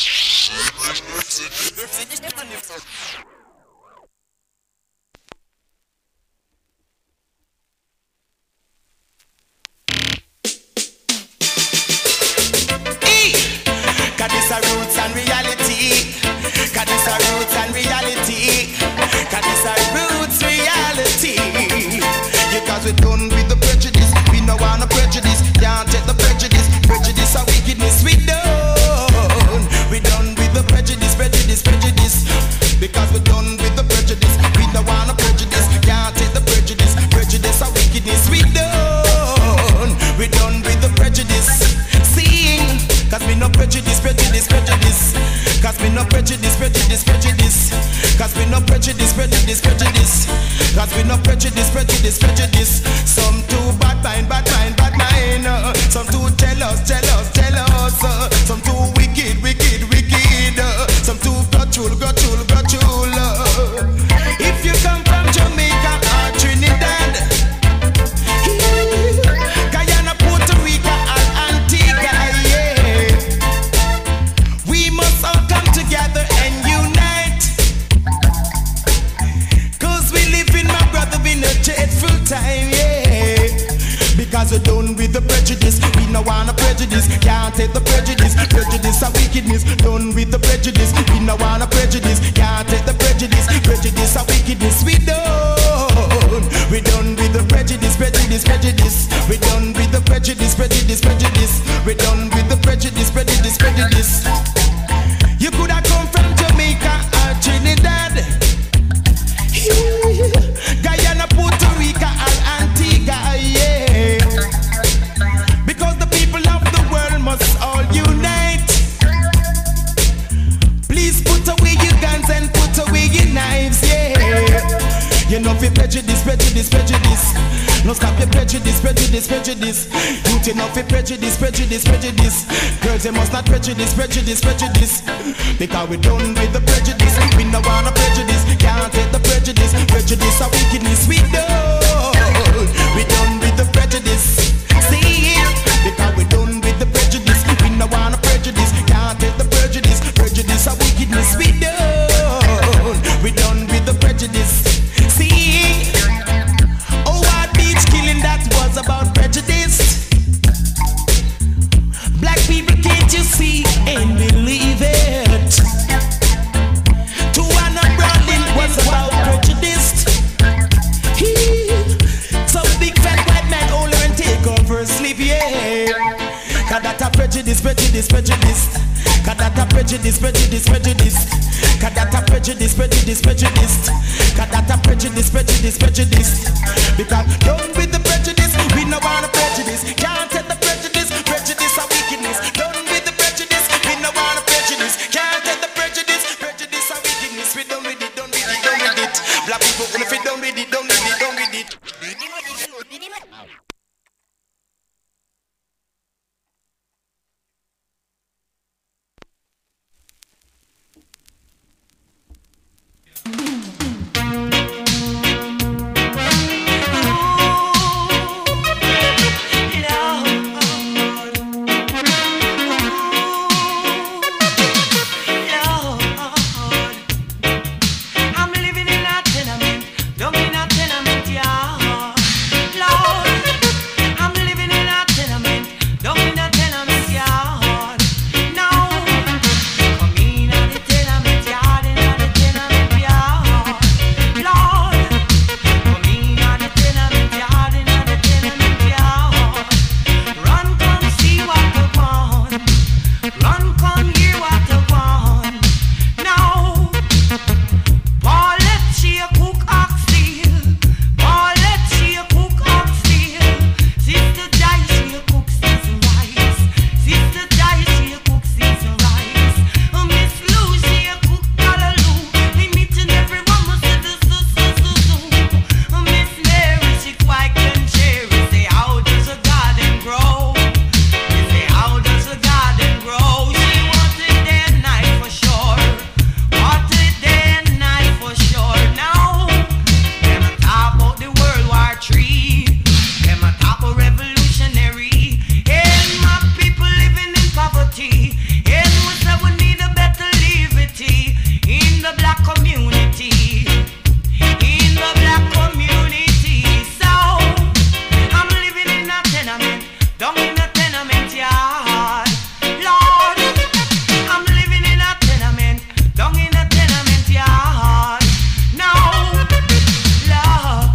Speaker 1: Cause this a roots and reality. Cause this a roots and reality. Cause this a roots reality. Because we done with the prejudice. We no want no prejudice. Can't take the prejudice. Prejudice a wickedness. We done. We done with the prejudice. Prejudice, prejudice. Because we done with the prejudice. We no want no prejudice. Can't take the prejudice. Prejudice a wickedness. We done. We done with the prejudice. Seeing. Cause me no prejudice, prejudice, prejudice. Cause me no prejudice, prejudice, prejudice. Cause me no prejudice, prejudice, prejudice. Cause we no prejudice, prejudice, prejudice. Some too bad mind, bad mind, bad mind. uh, Some too jealous, jealous, jealous. uh, Some too wicked, wicked, wicked. uh, Some too grudgeful, grudgeful, grudgeful. uh. If you come from Jamaica or Trinidad, Guyana, Puerto Rico or Antigua, yeah, we must all come together and unite. Cause we live in, my brother, in a dreadful time, yeah. Because we're done with the prejudice. We no want a prejudice. Can't take the prejudice. Prejudice a wickedness. Done with the prejudice. We no want a prejudice. Can't take the prejudice. Prejudice a wickedness. We done. We done with the prejudice. Prejudice, prejudice. We done with the prejudice. Prejudice, prejudice. We done with the prejudice. Prejudice, prejudice. You could have come from Jamaica or Trinidad, Guyana, Puerto Rico or Antigua, yeah. Because the people of the world must all unite. Please put away your guns and put away your knives, yeah. You know fi prejudice, prejudice, prejudice. No stop your prejudice, prejudice, prejudice. Youth enough fi prejudice, prejudice, prejudice. Girls, you must not prejudice, prejudice, prejudice. Because we done with the prejudice. We no want a prejudice. Can't take the prejudice. Prejudice a wickedness. We done. We done with the prejudice. See it? Because we done with the prejudice. We no want a prejudice. Can't take the prejudice. Prejudice a wickedness. We done. We done with the prejudice. See? Oh, our beach killing, that was about prejudice. Black people, can't you see and believe it? Tuana Brawling was about prejudice. He, some big fat white man all learn take over sleep, yeah. Cause that a prejudice, prejudice, prejudice. Cause that a prejudice, prejudice, prejudice. Cause that a prejudice, prejudice, prejudice. Cause that a prejudice, prejudice, prejudice. Because done with the prejudice, we no want a prejudice. Can't take the prejudice, prejudice a wickedness. Done with the prejudice, we no want a prejudice. Can't take the prejudice, prejudice a wickedness. We done with it, done with it, done with it. Black people, if we done with it, done with it, done with it.
Speaker 2: community. In the black community. So I'm living in a tenement, down in a tenement yard. Lord, I'm living in a tenement, down in a tenement yard. Now, Lord,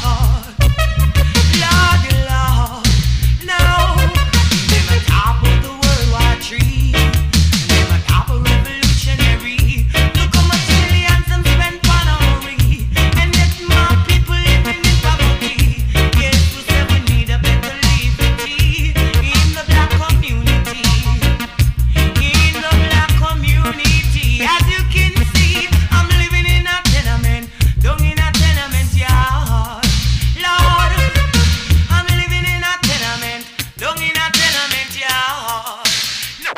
Speaker 2: Lord, Lord, now, them a top of the World War Three, them a top of revolutionary. Look how much millions them spend on Marie, and yet my people living in poverty. Yes, we say we need a better liberty in the black community, in the black community. As you can see, I'm living in a tenement, down in a tenement yard. Lord, I'm living in a tenement, down in a tenement yard. No.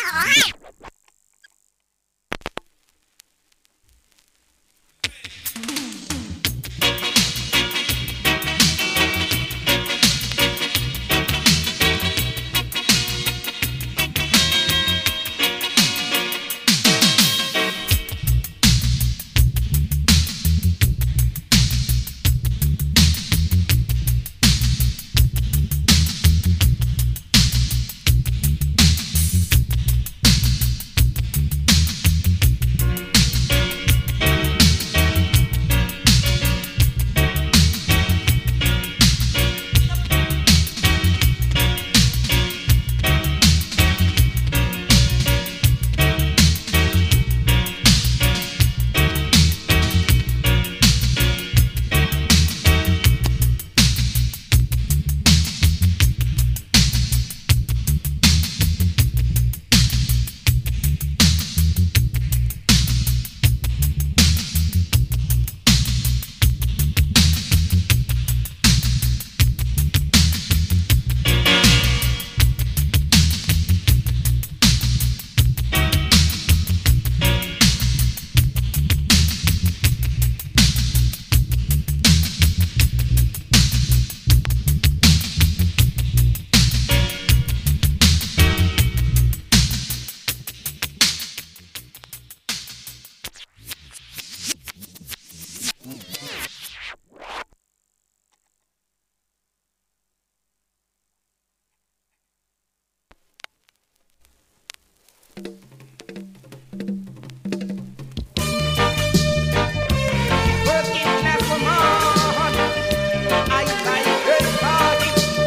Speaker 2: Working class woman, I like her body.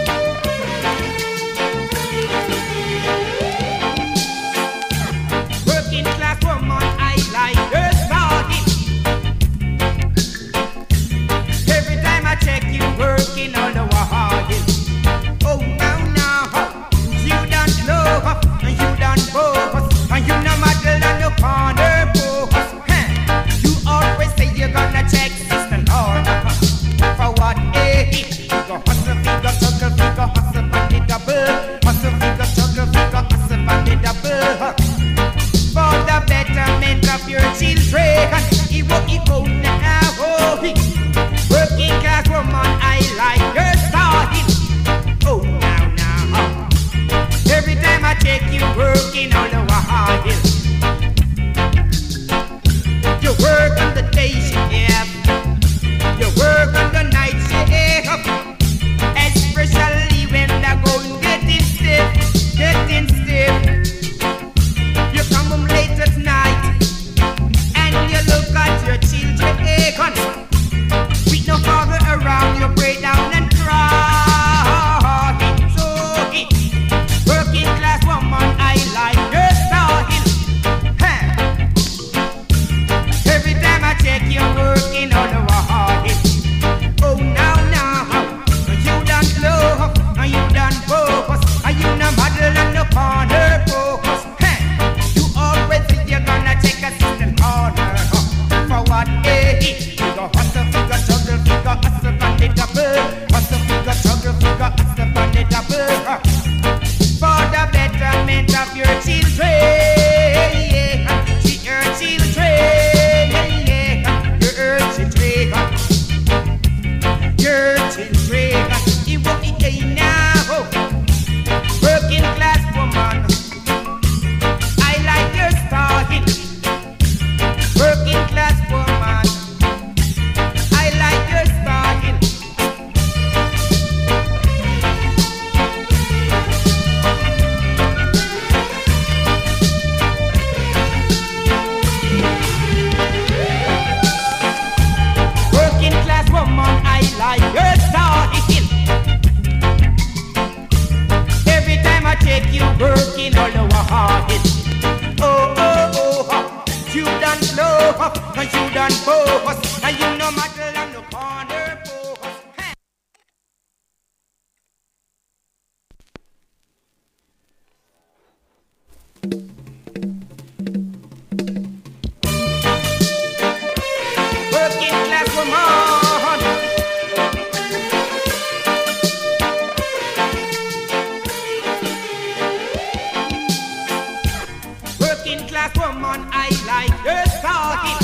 Speaker 2: Working class woman, I like her body. Every time I check you working on the while. Oh, now, now, you don't know, you don't boast, and you no matter on the corner post. Huh. You always say you're gonna check Sister Lord. For what, eh? Figure hustle, figure struggle, figure hustle on the double. Hustle, figure struggle, figure hustle on the double. For the betterment of your children, Evo, Evo, now, oh, working class woman, I like your starting. Oh, now, now, every time I check you working on the wall. You work on the day shift, yeah. You work on the night shift, especially when the going getting stiff, getting stiff. You come home late at night and you look at your children, with no father around, you break down and cry. So, working class woman, I like your style. Huh. Every time I check your work.
Speaker 9: and focus. And you no matter on the corner focus. Working class woman, working class woman, I like her style.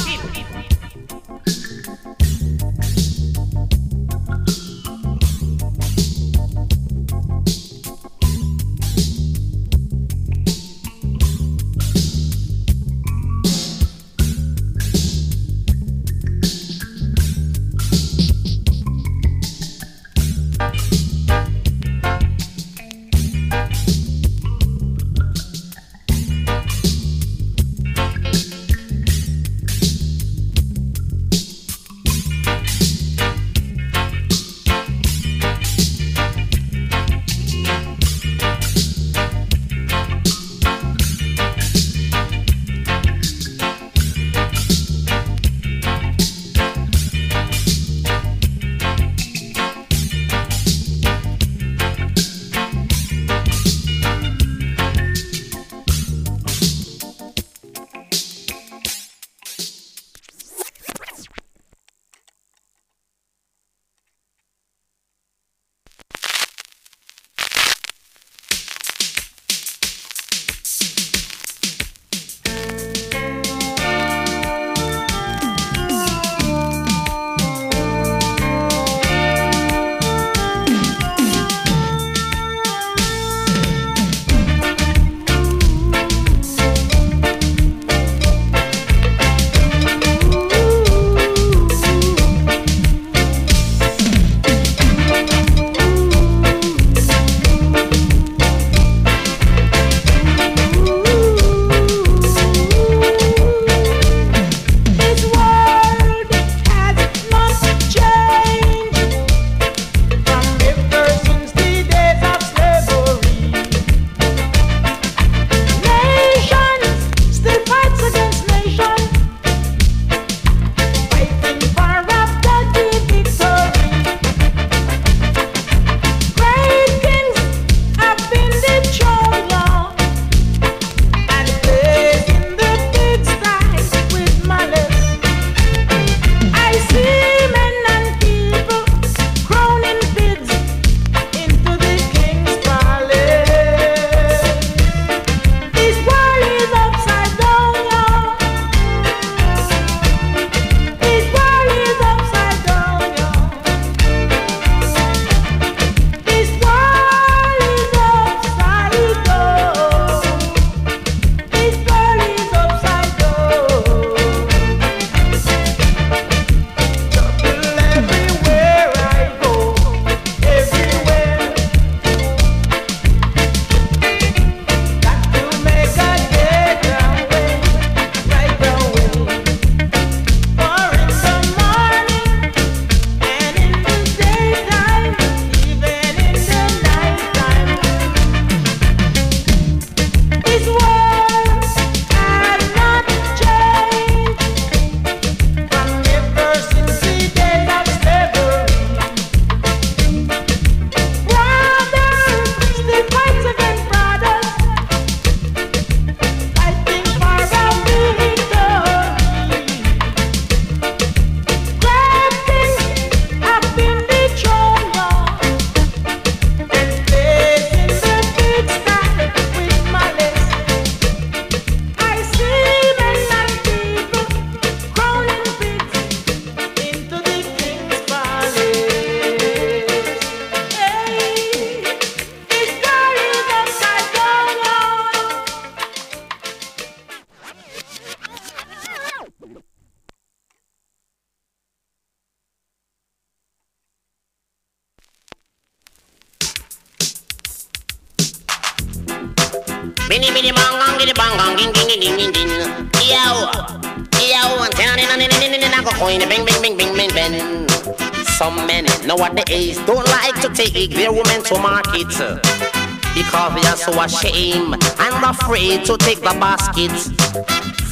Speaker 10: Binny binny bong bong giddy bong bong ding ding ding ding ding. Yo, yo, and down in in in in in I go coin bing bing bing bing bing bing. Some men nowadays don't like to take their women to market because they are so ashamed and afraid to take the basket.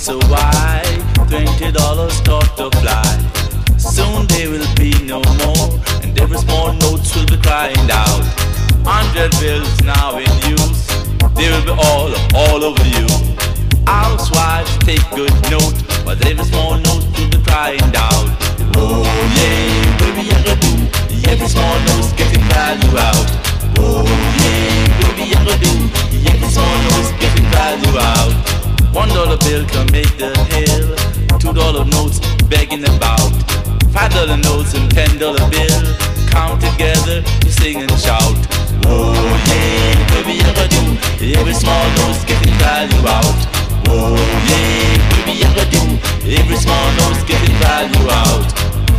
Speaker 11: so wide, twenty dollars start to fly. Soon there will be no more, and every small notes will be crying out. Hundred bills now in use, they will be all, all over you. Housewives take good note, but every small note will be crying out. Oh yeah, baby I gotta do, every small note's getting value out. Oh yeah, baby I gotta do, every small note's getting value out. One dollar bill can make the hill, two dollar notes begging about. Five dollar notes and ten dollar bill, count together, you sing and shout. Oh yeah, baby I gotta do, every small note's getting value out. Oh yeah, baby I gotta do, every small note's getting value out.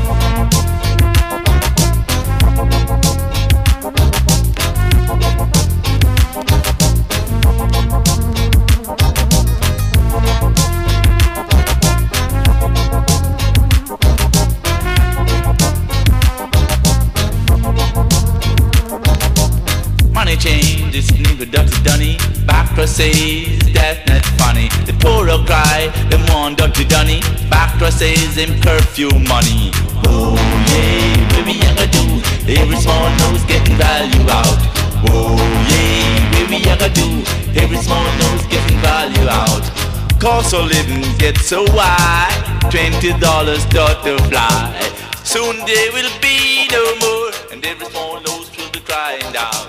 Speaker 11: Money change, it's new Doctor Dunny. Backra says that's not funny. The poorer cry, the more Doctor Dunny. Backra says him curfew money. Oh yeah, baby I gotta do, every small note's getting value out. Oh yeah, baby I gotta do, every small note's getting value out. Cost of living gets so wide, twenty dollars start to fly. Soon there will be no more, and every small nose will be crying down.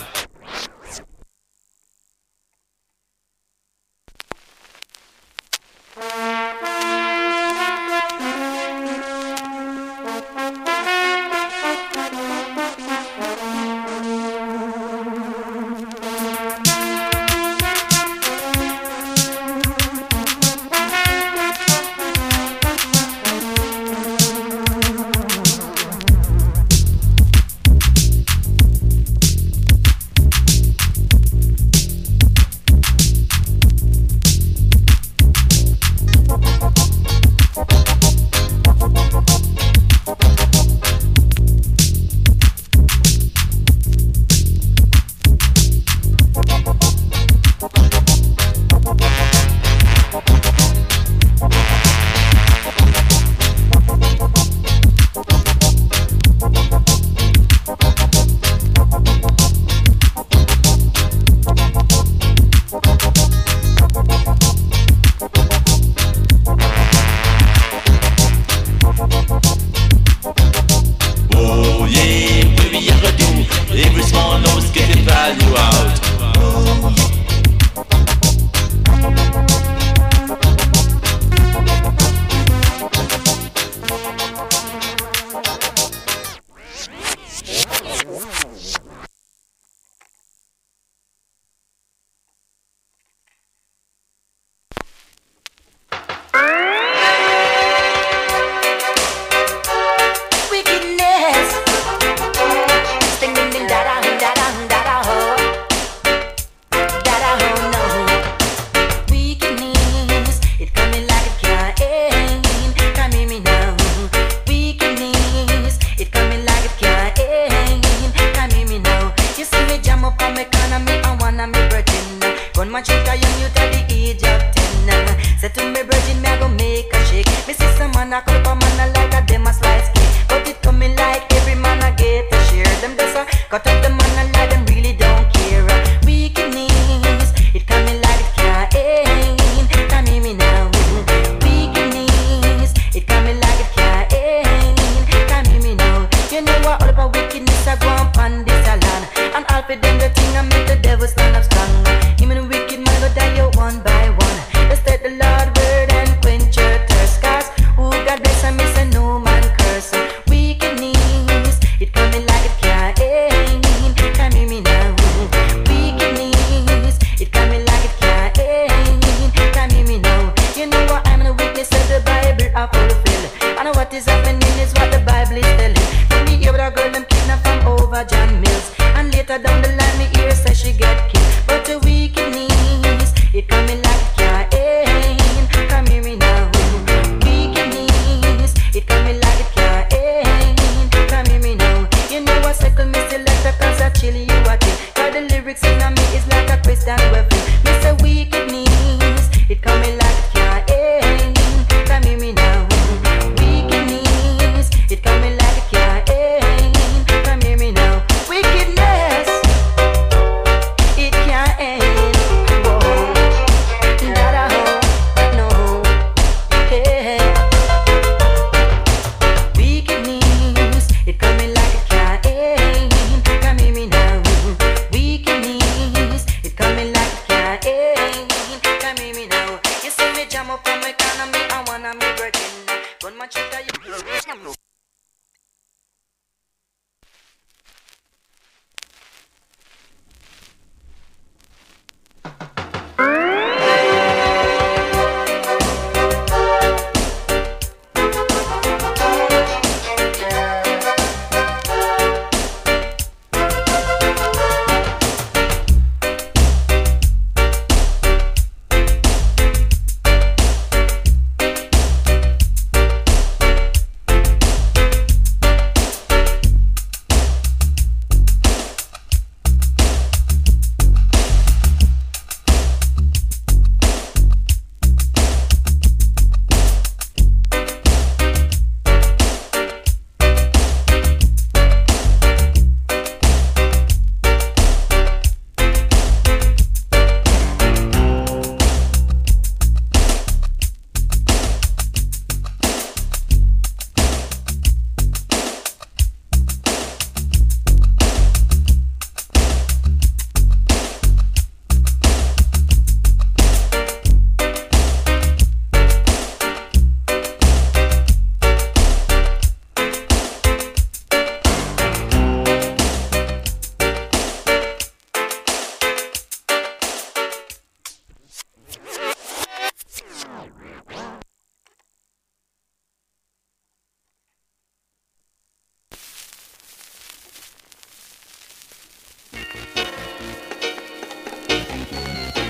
Speaker 12: Christian weapon. Me say wickedness, it coming like it can't end.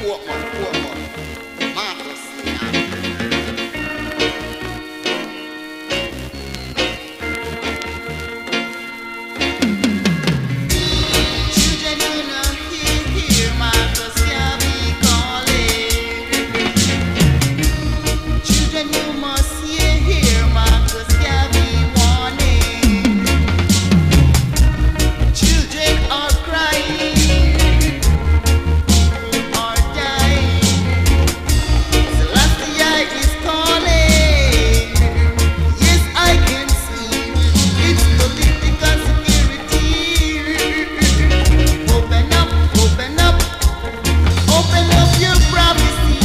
Speaker 7: Portman, Portman. Marcus. Children, you know, hear, hear Marcus Garvey calling. Children, you must hear, hear Marcus Garvey warning. Children are crying, are dying. Celestia is calling. Yes, I can see it's political security. Open up, open up, open up your prophecy.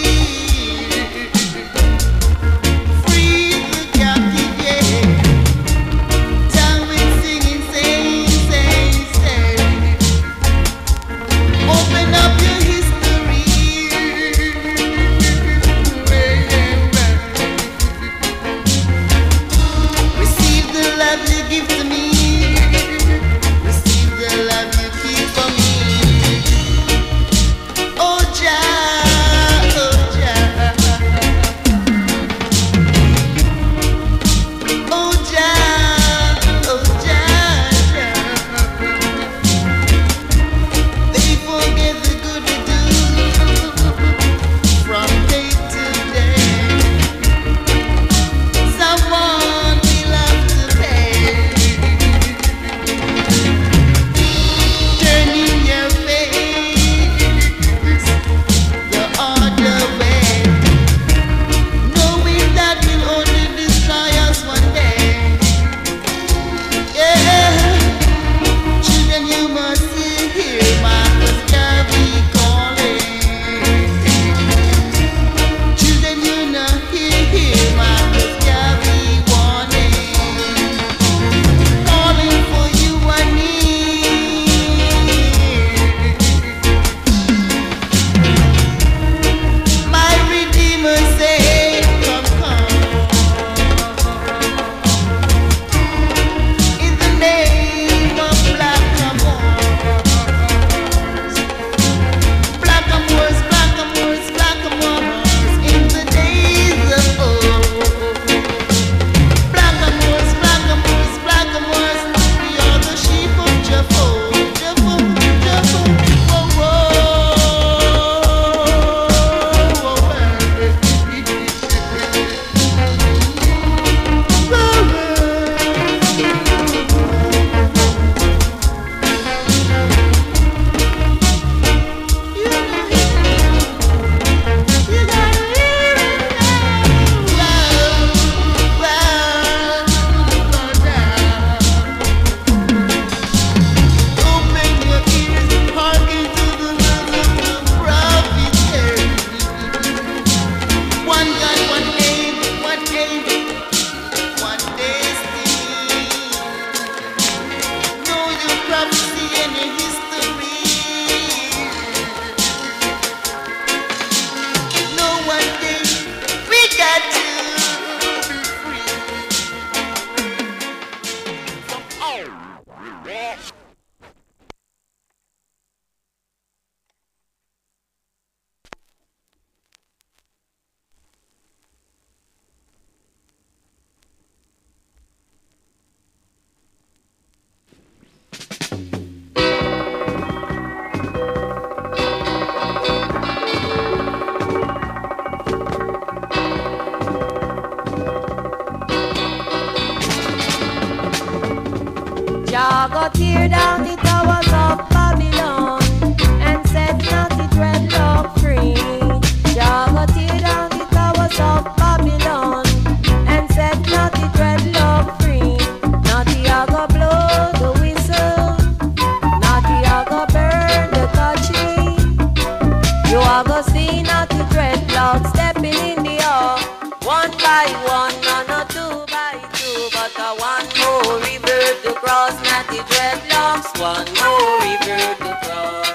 Speaker 7: Free the captive, yeah. Down with singing, saying, saying, saying. Open up your history. Receive the love you give to me. Receive the love you keep for me. Oh Jah, oh Jah, oh Jah, oh Jah, Jah. They forget the good we do from day to day. Someone will have to pay. Turning your face the other way, knowing that will only destroy us one day. Yeah, children, you must hear Marcus Garvey calling. Children, you know, hear, hear Marcus Garvey warning. Calling for you and me. My Redeemer said, come, come. In the name of Blackamoors. Blackamoors, Blackamoors, Blackamoors. In the days of old. Blackamoors, Blackamoors, Blackamoors. We are the sheep of Jehovah. Jehovah, Jehovah. Whoa, whoa, Open your ears, hearken to the words of the prophet. One God, one aim, one aim, one destiny. Know your prophecy and your history. Know one day we got to be free from all rest.
Speaker 12: Jah go tear down the towers of Babylon and set not the dreadlock free. Jah go tear down the towers of Babylon and set not the dreadlock free. Naughty a go blow the whistle, naughty a go burn the country. You a go see naughty dreadlock stepping in the air, one by one, and not two by two, but a one more river to cross. Natty dreadlocks, one more river to cross.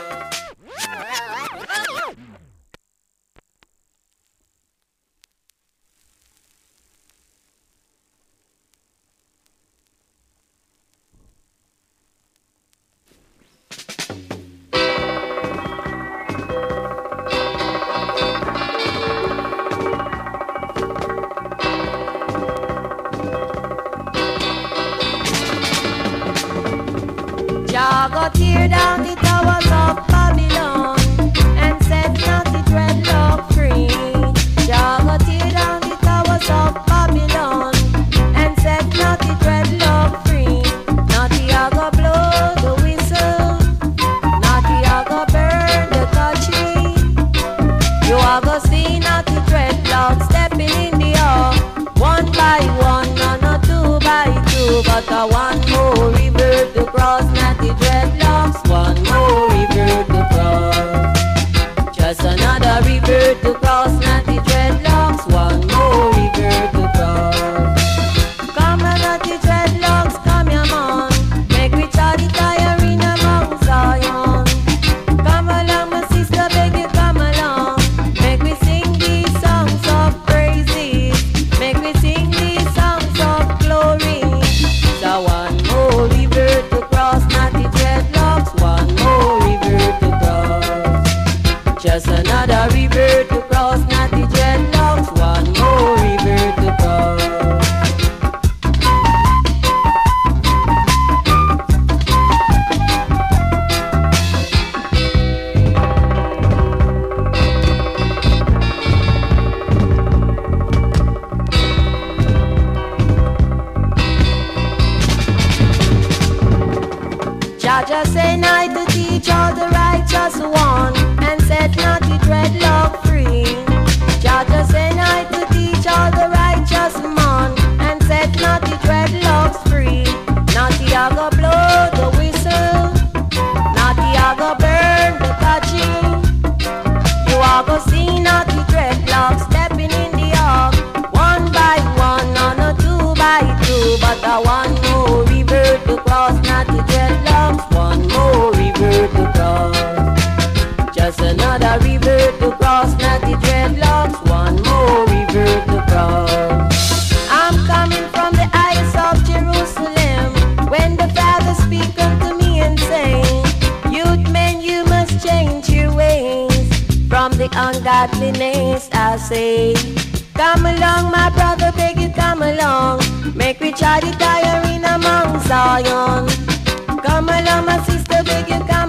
Speaker 12: towers of Babylon and set naughty dreadlock free. Jah go tear down the towers of Babylon and set naughty dreadlock free. Naughty a go blow the whistle, naughty a go burn the country. You a go see naughty dreadlock stepping in the air, one by one, no no two by two, but a one more river to cross. Naughty dreadlocks, one more river to cross. Just another river to cross. Naughty dreadlocks, one more river to cross. Come on, naughty dreadlocks, come your man, make we try the tire in a Mount Zion. Come along, my sister, beg you come along, make we sing these songs of praises, make we sing these songs of glory. So one more river to cross, naughty dreadlocks, one more river to cross. Just another river to cross, naughty dreadlocks, one more river to cross. Jah just say night to teach all the righteous one and set naughty dreadlock free. Jah just say night to teach all the righteous man and set naughty dreadlocks free. Naughty a go blow the whistle, naughty a go burn the touching. You a go see naughty dreadlocks stepping in the ark, one by one, no no two by two, but a one more river to cross. Naughty dreadlocks, one more river to cross. Just another river to cross. Naughty dreadlocks, one more river to cross. I'm coming from the heights of Jerusalem, when the Father speak unto me and say, youth men, you must change your ways from the ungodliness. I say, come along, my brother, beg you come along, make we try the tire in a Mount Zion. Come along, my sister, beg you come